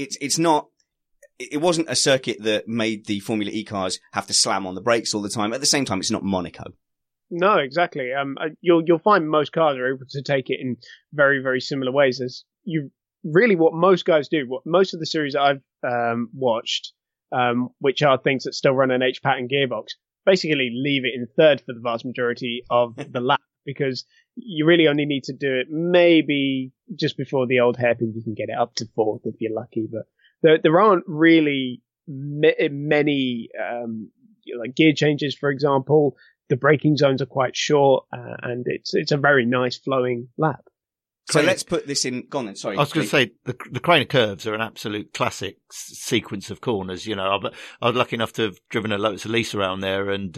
it wasn't a circuit that made the Formula E cars have to slam on the brakes all the time. At the same time, it's not Monaco.
No, exactly. You'll find most cars are able to take it in very, very similar ways. As what most guys do, what most of the series that I've watched, which are things that still run an H-pattern gearbox, basically leave it in third for the vast majority of the lap, because you really only need to do it maybe just before the old hairpin. You can get it up to fourth if you're lucky, but there aren't really many like gear changes, for example. The braking zones are quite short, and it's a very nice flowing lap.
So let's put this in. Go on then. Sorry.
I was going to say the Craner curves are an absolute classic sequence of corners. I was lucky enough to have driven a Lotus Elise around there, and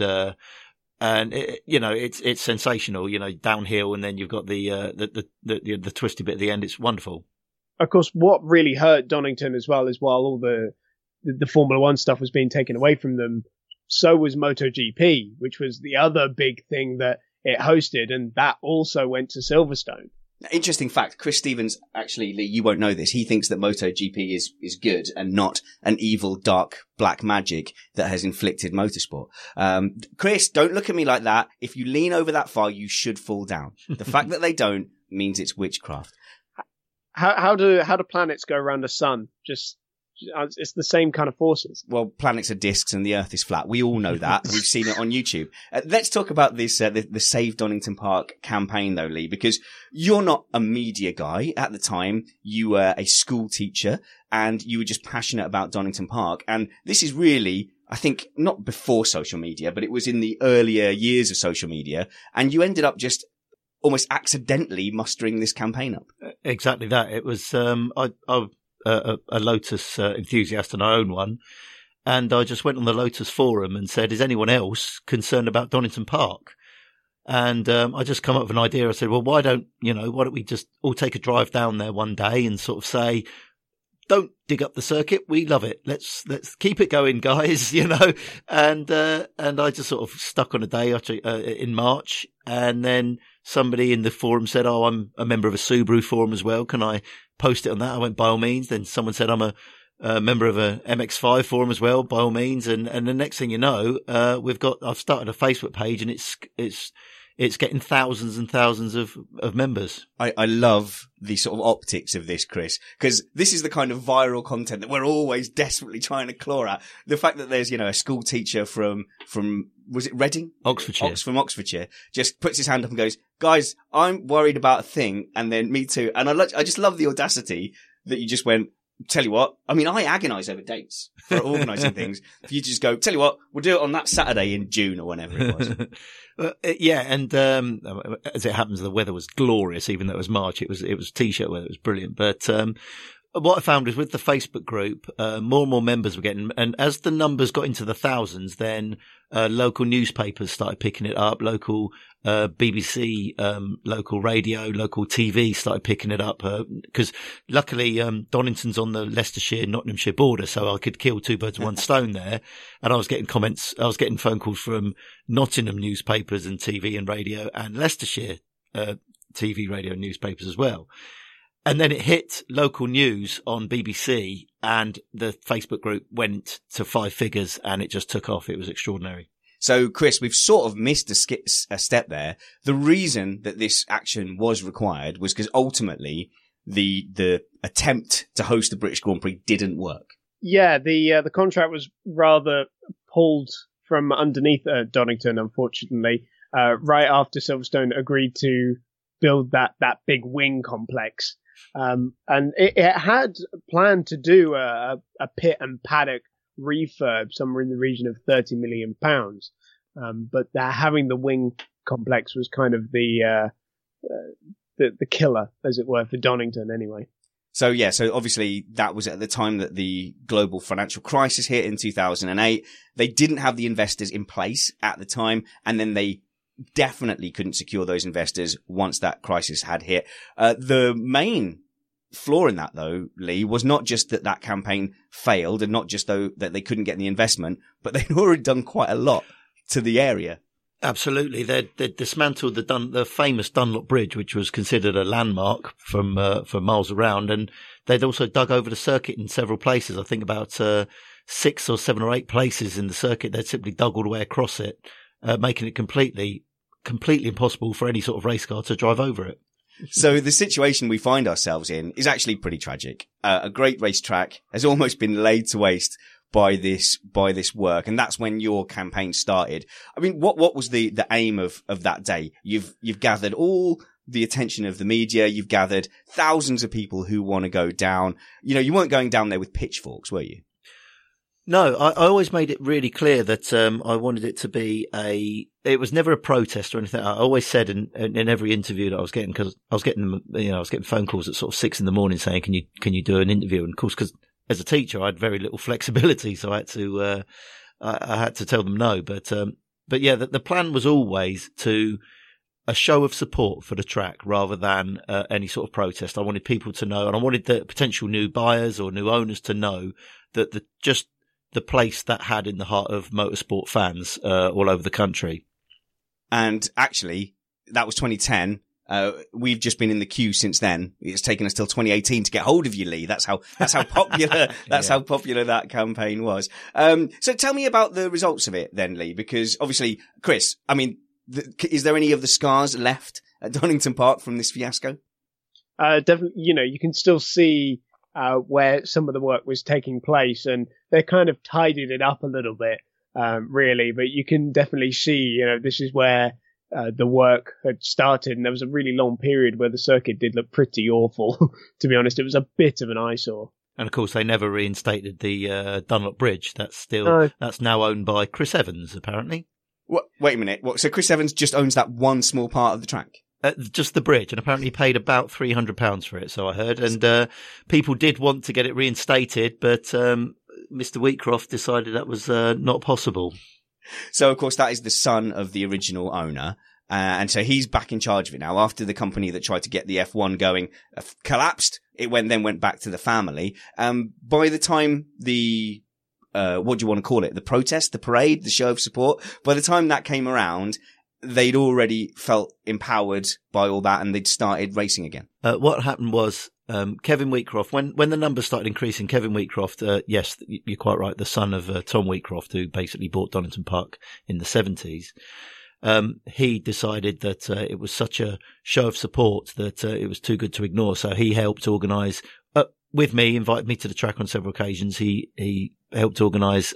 it's sensational. Downhill, and then you've got the twisty bit at the end. It's wonderful.
Of course, what really hurt Donington as well is while all the Formula One stuff was being taken away from them, so was MotoGP, which was the other big thing that it hosted, and that also went to Silverstone.
Interesting fact, Chris Stevens, actually, Lee, you won't know this. He thinks that MotoGP is good and not an evil, dark, black magic that has inflicted motorsport. Chris, don't look at me like that. If you lean over that far, you should fall down. The fact that they don't means it's witchcraft.
How do planets go around the sun? It's the same kind of forces.
Well, planets are discs and the Earth is flat. We all know that. We've seen it on YouTube. Let's talk about this, the Save Donington Park campaign though, Lee, because you're not a media guy. At the time, you were a school teacher and you were just passionate about Donington Park. And this is really, I think, not before social media, but it was in the earlier years of social media. And you ended up just almost accidentally mustering this campaign up.
Exactly that. It was, a Lotus enthusiast, and I own one, and I just went on the Lotus forum and said, is anyone else concerned about Donington Park? And I just come up with an idea. I said, well, why don't we just all take a drive down there one day and sort of say, don't dig up the circuit, we love it, let's keep it going, guys, and I just sort of stuck on a day in March, and then somebody in the forum said, oh, I'm a member of a Subaru forum as well, can I post it on that? I went, by all means. Then someone said, I'm a member of a MX5 forum as well, by all means. And the next thing you know, I've started a Facebook page, and it's getting thousands and thousands of members.
I love the sort of optics of this, Chris, because this is the kind of viral content that we're always desperately trying to claw at. The fact that there's, a school teacher from was it Reading?
Oxfordshire.
From Oxfordshire, just puts his hand up and goes, guys, I'm worried about a thing. And then me too. And I just love the audacity that you just went, tell you what, I agonize over dates for organizing things. For you to just go, tell you what, we'll do it on that Saturday in June or whenever it was.
Yeah. And, as it happens, the weather was glorious, even though it was March. It was t-shirt weather. It was brilliant. But, what I found was with the Facebook group, more and more members were getting, and as the numbers got into the thousands, then local newspapers started picking it up, local BBC, local radio, local TV started picking it up, because luckily Donington's on the Leicestershire-Nottinghamshire border, so I could kill two birds with one stone there. And I was getting phone calls from Nottingham newspapers and TV and radio, and Leicestershire TV, radio and newspapers as well. And then it hit local news on BBC, and the Facebook group went to 5 figures, and it just took off. It was extraordinary.
So, Chris, we've sort of missed a step there. The reason that this action was required was because ultimately the attempt to host the British Grand Prix didn't work.
Yeah, the contract was rather pulled from underneath Donington, unfortunately, right after Silverstone agreed to build that big wing complex. And it had planned to do a pit and paddock refurb somewhere in the region of £30 million. But having the wing complex was kind of the killer, as it were, for Donington anyway.
So obviously that was at the time that the global financial crisis hit in 2008. They didn't have the investors in place at the time, and then they definitely couldn't secure those investors once that crisis had hit. The main flaw in that, though, Lee, was not just that campaign failed, and not just though that they couldn't get the investment, but they'd already done quite a lot to the area.
Absolutely. They'd dismantled the famous Dunlop Bridge, which was considered a landmark for miles around. And they'd also dug over the circuit in several places. I think about 6 or 7 or 8 places in the circuit. They'd simply dug all the way across it, making it completely impossible for any sort of race car to drive over it.
So the situation we find ourselves in is actually pretty tragic. A great racetrack has almost been laid to waste by this work, and that's when your campaign started. I mean, what was the aim of that day? You've gathered all the attention of the media. You've gathered thousands of people who want to go down. You know, you weren't going down there with pitchforks, were you?
No, I always made it really clear that I wanted it to be it was never a protest or anything. I always said in every interview that I was getting, because I was getting phone calls at sort of 6 a.m. saying, can you do an interview? And of course, because as a teacher, I had very little flexibility, so I had to tell them no. But yeah, the plan was always a show of support for the track rather than any sort of protest. I wanted people to know, and I wanted the potential new buyers or new owners to know that the place that had in the heart of motorsport fans all over the country.
And actually, that was 2010. We've just been in the queue since then. It's taken us till 2018 to get hold of you, Lee. That's how popular how popular that campaign was. So tell me about the results of it then, Lee, because obviously, Chris, I mean, is there any of the scars left at Donington Park from this fiasco?
Definitely. You know, you can still see where some of the work was taking place, and they kind of tidied it up a little bit, really. But you can definitely see, you know, this is where the work had started, and there was a really long period where the circuit did look pretty awful. To be honest, it was a bit of an eyesore. And
of course, they never reinstated the Dunlop Bridge. That's now owned by Chris Evans, apparently.
What? Wait a minute. So Chris Evans just owns that one small part of the track?
Just the bridge, and apparently paid about £300 for it, so I heard. And people did want to get it reinstated, but Mr. Wheatcroft decided that was not possible.
So, of course, that is the son of the original owner. And so he's back in charge of it now. After the company that tried to get the F1 going collapsed, it went back to the family. By the time the what do you want to call it? The protest, the parade, the show of support. By the time that came around, they'd already felt empowered by all that, and they'd started racing again.
What happened was, Kevin Wheatcroft, when the numbers started increasing, Kevin Wheatcroft, yes, you're quite right, the son of Tom Wheatcroft, who basically bought Donington Park in the 70s, he decided that it was such a show of support that it was too good to ignore. So he helped organise, with me, invited me to the track on several occasions. He helped organise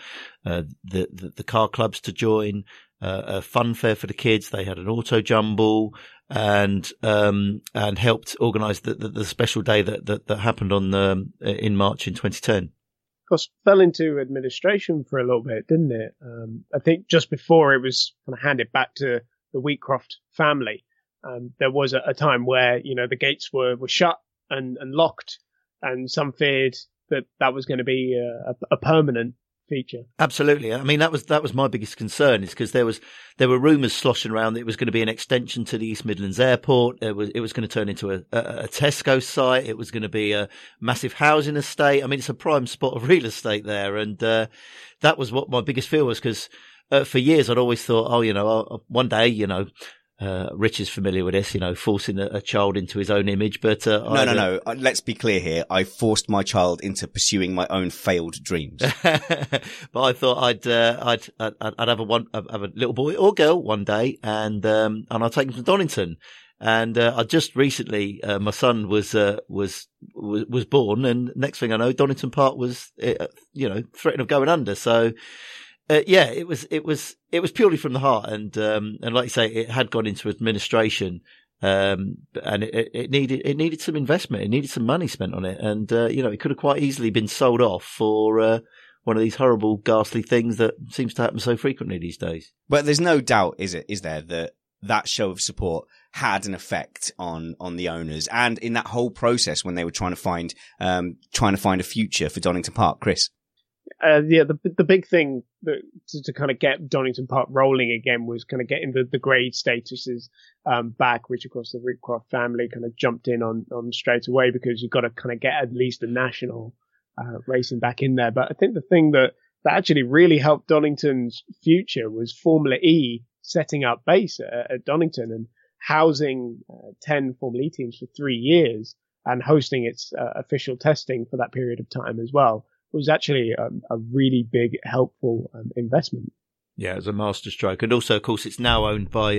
the car clubs to join, a fun fair for the kids. They had an auto jumble, and helped organise the special day that happened in March in 2010.
Of course, fell into administration for a little bit, didn't it? I think just before it was kind of handed back to the Wheatcroft family, there was a time where, you know, the gates were shut and locked, and some feared that was going to be a permanent feature.
Absolutely. I mean, that was my biggest concern, is because there were rumours sloshing around that it was going to be an extension to the East Midlands Airport. It was going to turn into a Tesco site. It was going to be a massive housing estate. I mean, it's a prime spot of real estate there, and that was what my biggest fear was, because for years I'd always thought, one day, Rich is familiar with this, forcing a child into his own image, but
no. Let's be clear here. I forced my child into pursuing my own failed dreams.
But I thought I'd have a little boy or girl one day, and I'll take him to Donington. And I just recently, my son was born, and next thing I know, Donington Park was, threatening of going under. So. It was purely from the heart, and like you say, it had gone into administration, and it needed some investment, it needed some money spent on it, and it could have quite easily been sold off for one of these horrible, ghastly things that seems to happen so frequently these days.
But there's no doubt, is there, that show of support had an effect on the owners, and in that whole process when they were trying to find a future for Donington Park, Chris.
The big thing to kind of get Donington Park rolling again was kind of getting the grade statuses back, which of course the Ridcroft family kind of jumped in on straight away, because you've got to kind of get at least the national racing back in there. But I think the thing that actually really helped Donington's future was Formula E setting up base at Donington and housing 10 Formula E teams for 3 years and hosting its official testing for that period of time as well. It was actually a really big, helpful investment. Yeah,
it was a masterstroke. And also, of course, it's now owned by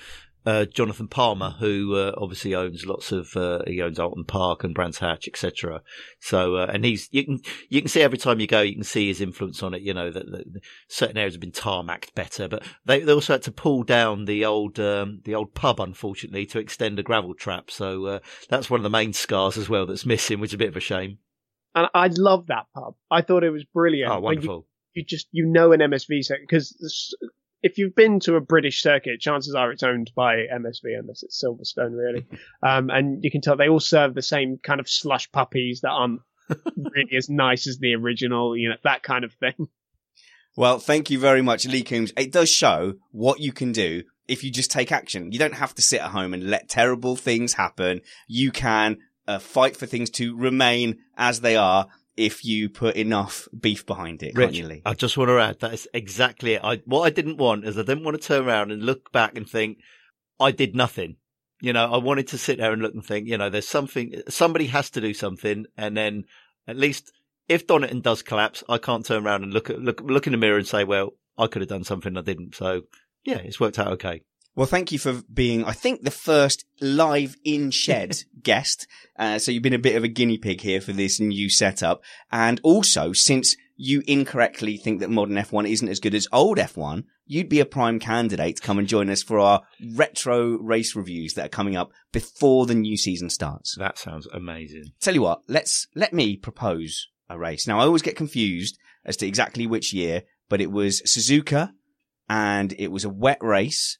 Jonathan Palmer, who obviously owns lots of he owns Alton Park and Brands Hatch, etc. So and you can see every time you go, you can see his influence on it. That certain areas have been tarmacked better, but they also had to pull down the old pub, unfortunately, to extend a gravel trap. So that's one of the main scars as well that's missing, which is a bit of a shame.
And I love that pub. I thought it was brilliant.
Oh, wonderful.
You an MSV circuit, because if you've been to a British circuit, chances are it's owned by MSV, unless it's Silverstone, really. And you can tell they all serve the same kind of slush puppies that aren't really as nice as the original, that kind of thing.
Well, thank you very much, Lee Coombs. It does show what you can do if you just take action. You don't have to sit at home and let terrible things happen. You can fight for things to remain as they are if you put enough beef behind it, can't you, Lee?
I just want to add, that is exactly it. What I didn't want is I didn't want to turn around and look back and think, I did nothing. I wanted to sit there and look and think, there's somebody has to do something, and then at least if Donington does collapse, I can't turn around and look in the mirror and say, well, I could have done something, I didn't. So, yeah, it's worked out okay.
Well, thank you for being, I think, the first live in-shed guest. So you've been a bit of a guinea pig here for this new setup. And also, since you incorrectly think that modern F1 isn't as good as old F1, you'd be a prime candidate to come and join us for our retro race reviews that are coming up before the new season starts.
That sounds amazing.
Tell you what, let me propose a race. Now, I always get confused as to exactly which year, but it was Suzuka, and it was a wet race.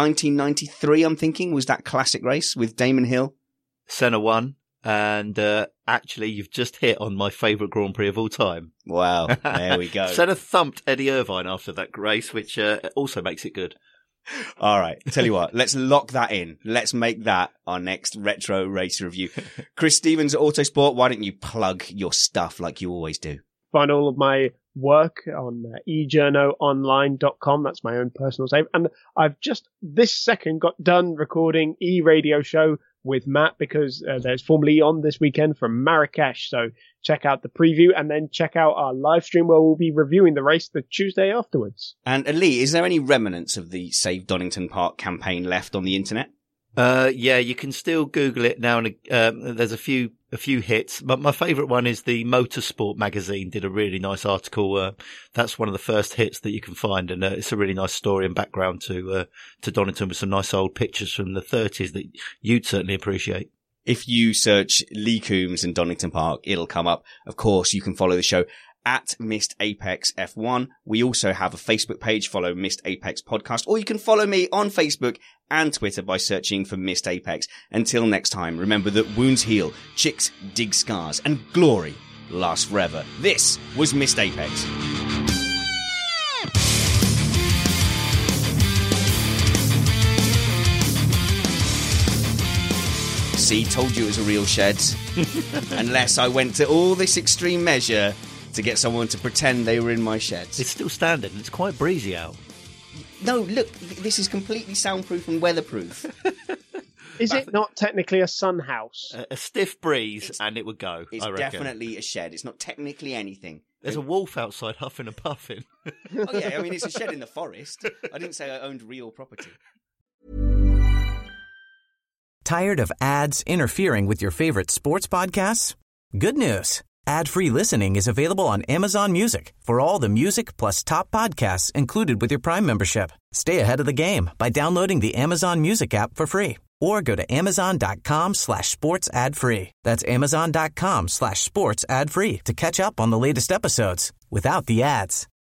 1993, I'm thinking, was that classic race with Damon Hill.
Senna won, and actually, you've just hit on my favourite Grand Prix of all time.
Wow, there we go.
Senna thumped Eddie Irvine after that race, which also makes it good.
All right, tell you what, let's lock that in. Let's make that our next retro race review. Chris Stevens at Autosport, why don't you plug your stuff like you always do?
Find all of my work on ejournoonline.com. That's my own personal save. And I've just this second got done recording e-radio show with Matt, because there's Formula E on this weekend from Marrakesh. So check out the preview and then check out our live stream where we'll be reviewing the race the Tuesday afterwards.
And Lee, is there any remnants of the Save Donington Park campaign left on the internet?
Yeah, you can still Google it now, and there's a few hits. But my favourite one is the Motorsport magazine did a really nice article. That's one of the first hits that you can find, and it's a really nice story and background to Donington with some nice old pictures from the 30s that you'd certainly appreciate.
If you search Lee Coombs and Donington Park, it'll come up. Of course, you can follow the show at Missed Apex F1. We also have a Facebook page, follow Missed Apex Podcast, or you can follow me on Facebook and Twitter by searching for Missed Apex. Until next time, remember that wounds heal, chicks dig scars, and glory lasts forever. This was Missed Apex. See, told you it was a real shed. Unless I went to all this extreme measure to get someone to pretend they were in my shed.
It's still standing. It's quite breezy out.
No, look, this is completely soundproof and weatherproof.
Is it not technically a sun house?
A stiff breeze and it would go,
It's
I reckon.
definitely a shed. It's not technically anything.
There's a wolf outside huffing and puffing.
Oh yeah, I mean, it's a shed in the forest. I didn't say I owned real property.
Tired of ads interfering with your favorite sports podcasts? Good news. Ad-free listening is available on Amazon Music for all the music plus top podcasts included with your Prime membership. Stay ahead of the game by downloading the Amazon Music app for free or go to amazon.com/sports ad free. That's amazon.com/sports ad free to catch up on the latest episodes without the ads.